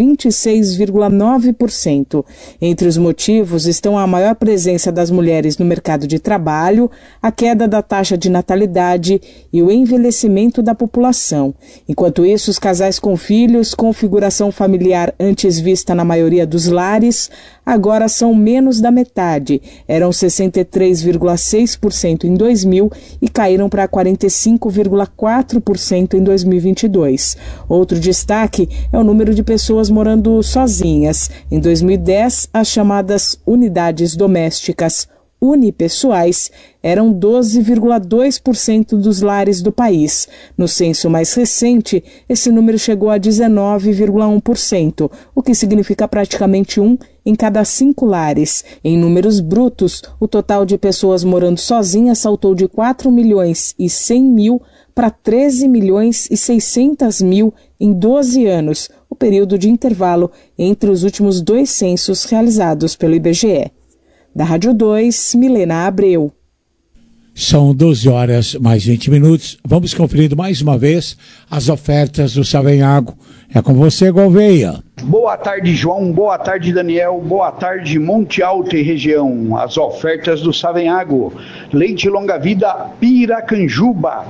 26,9%. Entre os motivos estão a maior presença das mulheres no mercado de trabalho, a queda da taxa de natalidade e o envelhecimento da população. Enquanto isso, os casais com filhos, configuração familiar antes vista na maioria dos lares, agora são menos da metade. Eram 63,6% em 2000 e caíram para 45,4% em 2022. Outro destaque é o número de pessoas morando sozinhas. Em 2010, as chamadas unidades domésticas unipessoais eram 12,2% dos lares do país. No censo mais recente, esse número chegou a 19,1%, o que significa praticamente 1 em cada 5 lares. Em números brutos, o total de pessoas morando sozinhas saltou de 4.100.000 para 13.600.000 em 12 anos, o período de intervalo entre os últimos 2 censos realizados pelo IBGE. Da Rádio 2, Milena Abreu. São 12 horas mais 20 minutos. Vamos conferindo mais uma vez as ofertas do Savenhago. É com você, Gouveia. Boa tarde, João. Boa tarde, Daniel. Boa tarde, Monte Alto e região. As ofertas do Savenhago. Leite longa-vida Piracanjuba,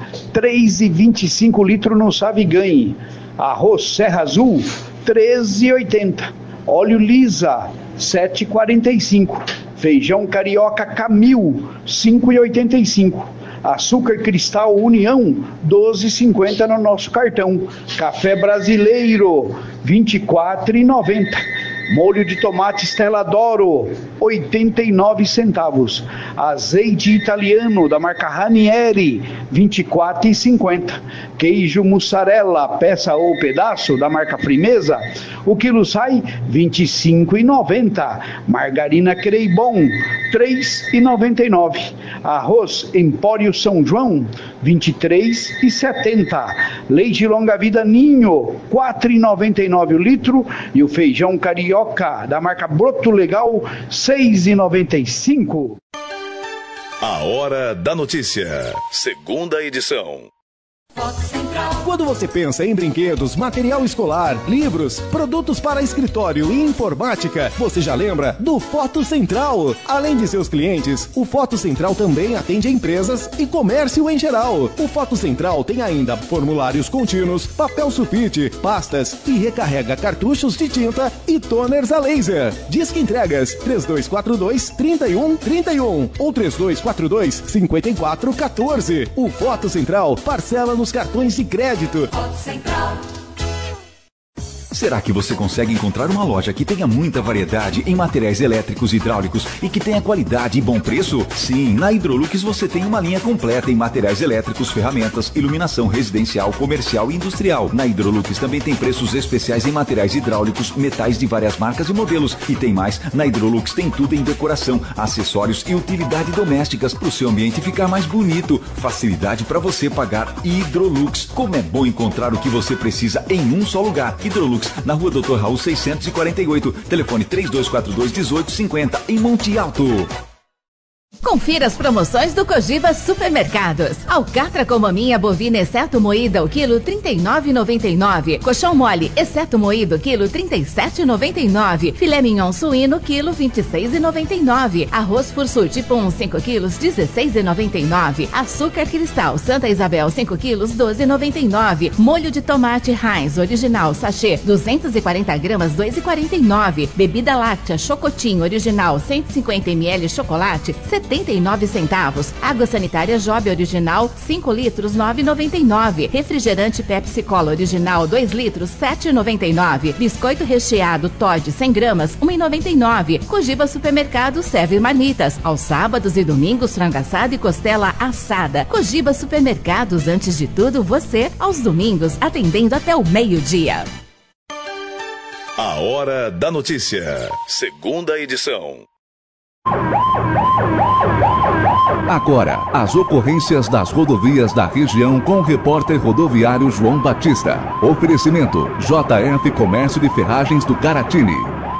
3,25 litros no Saviganhe. Arroz Serra Azul, 13,80. Óleo Lisa, 7,45. Feijão carioca Camil, 5,85. Açúcar cristal União, 12,50 no nosso cartão. Café brasileiro, 24,90. Molho de tomate Stella D'Oro, 89 centavos. Azeite italiano da marca Ranieri, 24,50. Queijo mussarela, peça ou pedaço da marca Frimeza, o quilo sai 25,90. Margarina Creibon, 3,99. Arroz Empório São João, 23,70. Leite longa-vida Ninho, 4,99 o litro. E o feijão carioca da marca Broto Legal, 6,95. A Hora da Notícia, segunda edição. Quando você pensa em brinquedos, material escolar, livros, produtos para escritório e informática, você já lembra do Foto Central. Além de seus clientes, o Foto Central também atende empresas e comércio em geral. O Foto Central tem ainda formulários contínuos, papel sulfite, pastas e recarrega cartuchos de tinta e toners a laser. Disque entregas 3242-3131 ou 3242-5414. O Foto Central parcela nos cartões de crédito. Será que você consegue encontrar uma loja que tenha muita variedade em materiais elétricos e hidráulicos e que tenha qualidade e bom preço? Sim, na Hidrolux você tem uma linha completa em materiais elétricos, ferramentas, iluminação residencial, comercial e industrial. Na Hidrolux também tem preços especiais em materiais hidráulicos, metais de várias marcas e modelos. E tem mais, na Hidrolux tem tudo em decoração, acessórios e utilidades domésticas para o seu ambiente ficar mais bonito. Facilidade para você pagar. Hidrolux. Como é bom encontrar o que você precisa em um só lugar. Hidrolux, na Rua Dr. Raul 648, telefone 3242-1850, em Monte Alto. Confira as promoções do Cogiba Supermercados. Alcatra com maminha bovina exceto moída o quilo R$ 39,99. Colchão mole exceto moído quilo R$ 37,99. Filé mignon suíno quilo R$ 26,99. Arroz Fursul tipo 1 5 quilos R$ 16,99. Açúcar cristal Santa Isabel 5 quilos R$ 12,99. Molho de tomate Heinz original sachê 240 gramas R$ 2,49. Bebida láctea Chocotinho original 150 ml chocolate 79 centavos. Água sanitária Job original 5 litros 9,99. Refrigerante Pepsi Cola original 2 litros 7,99. Biscoito recheado Toddy 100 gramas 1,99. Cogiba Supermercado serve marmitas aos sábados e domingos, frango assado e costela assada. Cogiba Supermercados, antes de tudo você, aos domingos atendendo até o meio-dia. A Hora da Notícia, segunda edição. Agora, as ocorrências das rodovias da região com o repórter rodoviário João Batista. Oferecimento: JF Comércio de Ferragens do Caratini.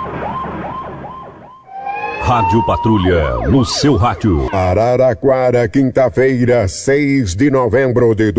Rádio Patrulha, no seu rádio. Araraquara, quinta-feira, 6 de novembro de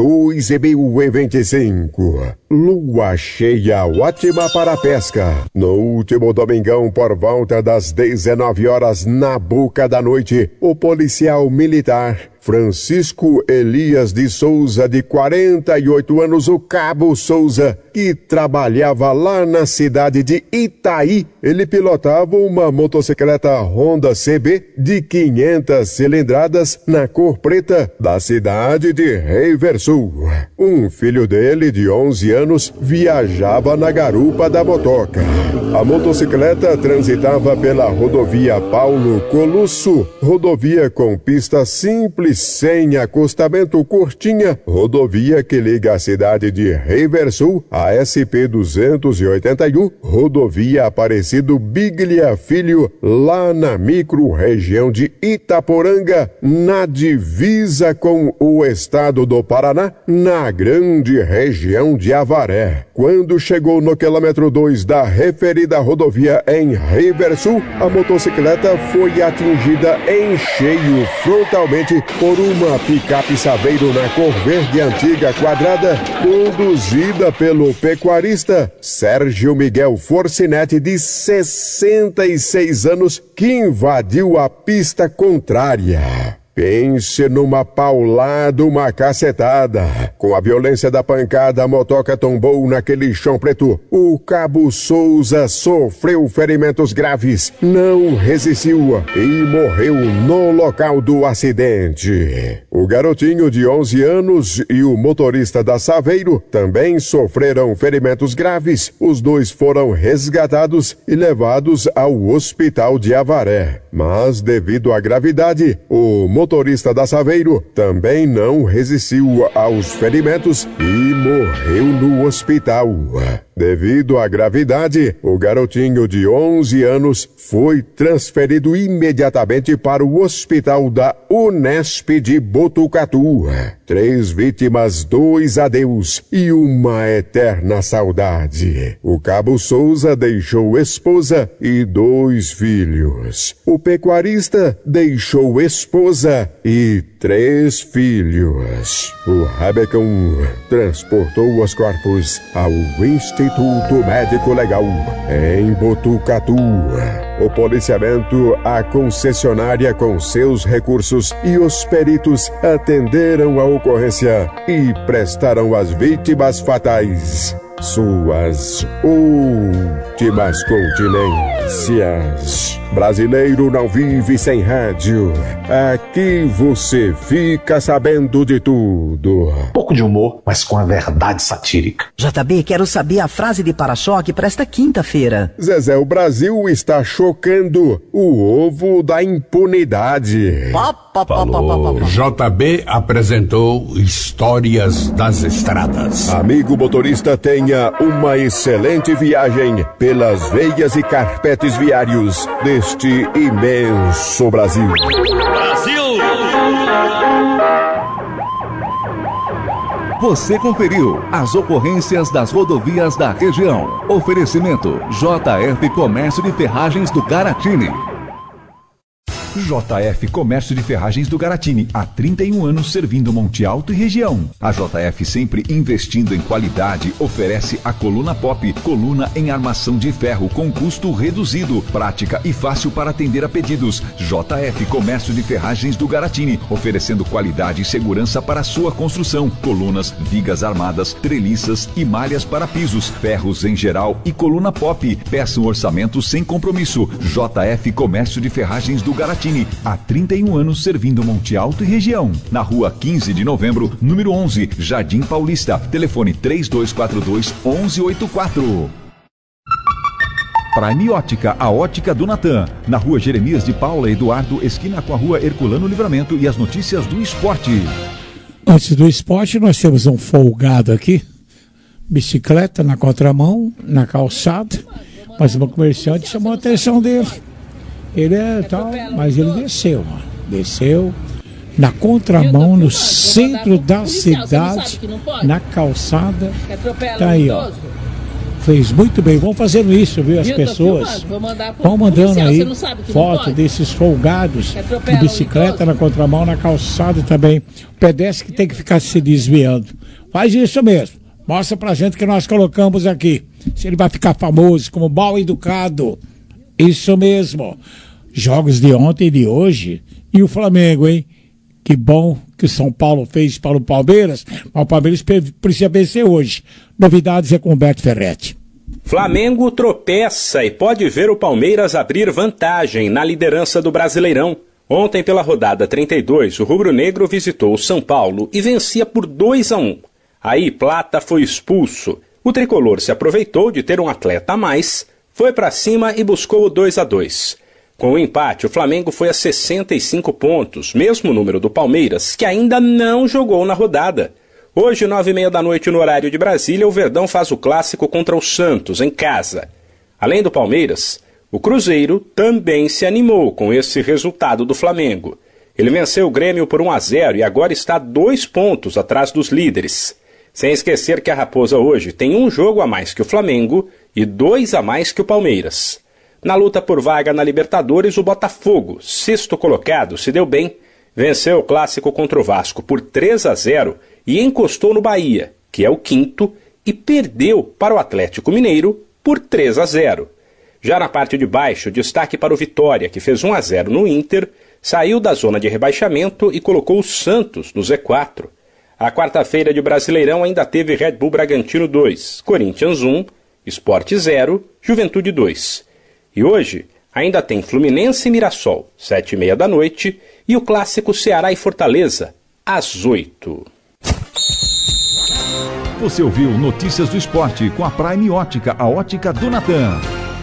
2025. Lua cheia ótima para a pesca. No último domingão, por volta das 19 horas, na boca da noite, o policial militar Francisco Elias de Souza, de 48 anos, o Cabo Souza, que trabalhava lá na cidade de Itaí. Ele pilotava uma motocicleta Honda CB de 500 cilindradas na cor preta da cidade de Riversul. Um filho dele, de 11 anos, viajava na garupa da motoca. A motocicleta transitava pela rodovia Paulo Colusso, rodovia com pista simples, sem acostamento, curtinha, rodovia que liga a cidade de Riversul a SP-281, rodovia Aparecido Biglia Filho, lá na micro-região de Itaporanga, na divisa com o estado do Paraná, na grande região de Avaré. Quando chegou no quilômetro 2 da referida rodovia em Riversul, a motocicleta foi atingida em cheio frontalmente por uma picape Saveiro na cor verde antiga quadrada, conduzida pelo pecuarista Sérgio Miguel Forcinete, de 66 anos, que invadiu a pista contrária. Pense numa paulada, uma cacetada. Com a violência da pancada, a motoca tombou naquele chão preto. O Cabo Souza sofreu ferimentos graves, não resistiu e morreu no local do acidente. O garotinho de 11 anos e o motorista da Saveiro também sofreram ferimentos graves. Os dois foram resgatados e levados ao hospital de Avaré. Mas, devido à gravidade, o motorista da Saveiro também não resistiu aos ferimentos e morreu no hospital. Devido à gravidade, o garotinho de 11 anos foi transferido imediatamente para o hospital da Unesp de Botucatu. 3 vítimas, 2 adeus e uma eterna saudade. O Cabo Souza deixou esposa e 2 filhos. O pecuarista deixou esposa e 3 filhos. O Rabecão transportou os corpos ao Instituto Médico Legal em Botucatu. O policiamento, a concessionária com seus recursos e os peritos atenderam a ocorrência e prestaram às vítimas fatais suas últimas continências. Brasileiro não vive sem rádio. Aqui você fica sabendo de tudo. Pouco de humor, mas com a verdade satírica. JB, quero saber a frase de para-choque para esta quinta-feira. Zezé, o Brasil está chocando o ovo da impunidade. Falou. JB apresentou Histórias das Estradas. Amigo motorista, tenha uma excelente viagem pelas veias e carpetes viários deste imenso Brasil. Brasil! Você conferiu as ocorrências das rodovias da região. Oferecimento JF Comércio de Ferragens do Garatini. JF Comércio de Ferragens do Garatini, há 31 anos servindo Monte Alto e região. A JF, sempre investindo em qualidade, oferece a coluna Pop, coluna em armação de ferro com custo reduzido, prática e fácil para atender a pedidos. JF Comércio de Ferragens do Garatini, oferecendo qualidade e segurança para a sua construção. Colunas, vigas armadas, treliças e malhas para pisos, ferros em geral e coluna Pop. Peça um orçamento sem compromisso. JF Comércio de Ferragens do Garatini, há 31 anos servindo Monte Alto e região. Na rua 15 de novembro, número 11, Jardim Paulista. Telefone 3242-1184. Prime Ótica, a ótica do Natan. Na rua Jeremias de Paula Eduardo, esquina com a rua Herculano Livramento. E as notícias do esporte. Antes do esporte, nós temos um folgado aqui. Bicicleta na contramão, na calçada. Mas uma comerciante chamou a atenção dele. Ele é tal, mas ele desceu, mano. Desceu na contramão, no centro da cidade, na calçada. Tá aí, ó. Fez muito bem. Vão fazendo isso, viu? As pessoas vão mandando aí foto desses folgados de bicicleta na contramão, na calçada também. O pedestre que tem que ficar se desviando. Faz isso mesmo. Mostra pra gente que nós colocamos aqui. Se ele vai ficar famoso como mal educado. Isso mesmo. Jogos de ontem e de hoje. E o Flamengo, hein? Que bom que o São Paulo fez para o Palmeiras. Mas o Palmeiras precisa vencer hoje. Novidades é com o Humberto Ferretti. Flamengo tropeça e pode ver o Palmeiras abrir vantagem na liderança do Brasileirão. Ontem, pela rodada 32, o rubro-negro visitou o São Paulo e vencia por 2-1. Aí, Plata foi expulso. O tricolor se aproveitou de ter um atleta a mais, foi para cima e buscou o 2-2. Com o empate, o Flamengo foi a 65 pontos, mesmo número do Palmeiras, que ainda não jogou na rodada. Hoje, 9h30 no horário de Brasília, o Verdão faz o clássico contra o Santos, em casa. Além do Palmeiras, o Cruzeiro também se animou com esse resultado do Flamengo. Ele venceu o Grêmio por 1-0 e agora está 2 pontos atrás dos líderes. Sem esquecer que a Raposa hoje tem um jogo a mais que o Flamengo e 2 a mais que o Palmeiras. Na luta por vaga na Libertadores, o Botafogo, sexto colocado, se deu bem, venceu o clássico contra o Vasco por 3-0 e encostou no Bahia, que é o quinto, e perdeu para o Atlético Mineiro por 3-0. Já na parte de baixo, destaque para o Vitória, que fez 1-0 no Inter, saiu da zona de rebaixamento e colocou o Santos no Z4. A quarta-feira de Brasileirão ainda teve Red Bull Bragantino 2, Corinthians 1, Sport 0, Juventude 2. E hoje ainda tem Fluminense e Mirassol, 7h30 e o clássico Ceará e Fortaleza, às 8h. Você ouviu Notícias do Esporte com a Prime Ótica, a ótica do Natan.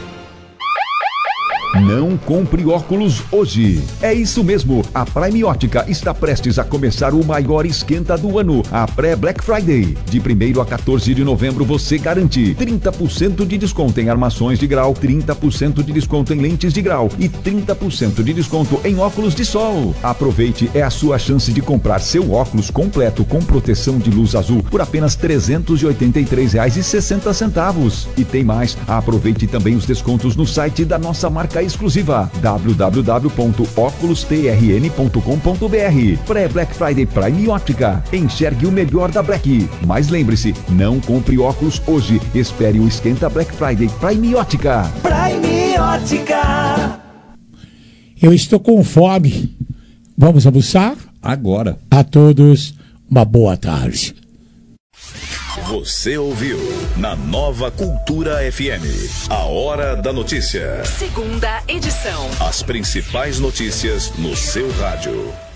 Não compre óculos hoje. É isso mesmo, a Prime Ótica está prestes a começar o maior esquenta do ano, a pré-Black Friday. De 1º a 14 de novembro você garante 30% de desconto em armações de grau, 30% de desconto em lentes de grau e 30% de desconto em óculos de sol. Aproveite, é a sua chance de comprar seu óculos completo com proteção de luz azul por apenas R$ 383,60. E tem mais, aproveite também os descontos no site da nossa marca exclusiva www.oculustrn.com.br. Pré-Black Friday Prime Ótica. Enxergue o melhor da Black. Mas lembre-se, não compre óculos hoje. Espere o esquenta Black Friday Prime Ótica. Prime Ótica. Eu estou com fome. Vamos almoçar? Agora. A todos, uma boa tarde. Você ouviu na Nova Cultura FM. A Hora da Notícia. Segunda edição. As principais notícias no seu rádio.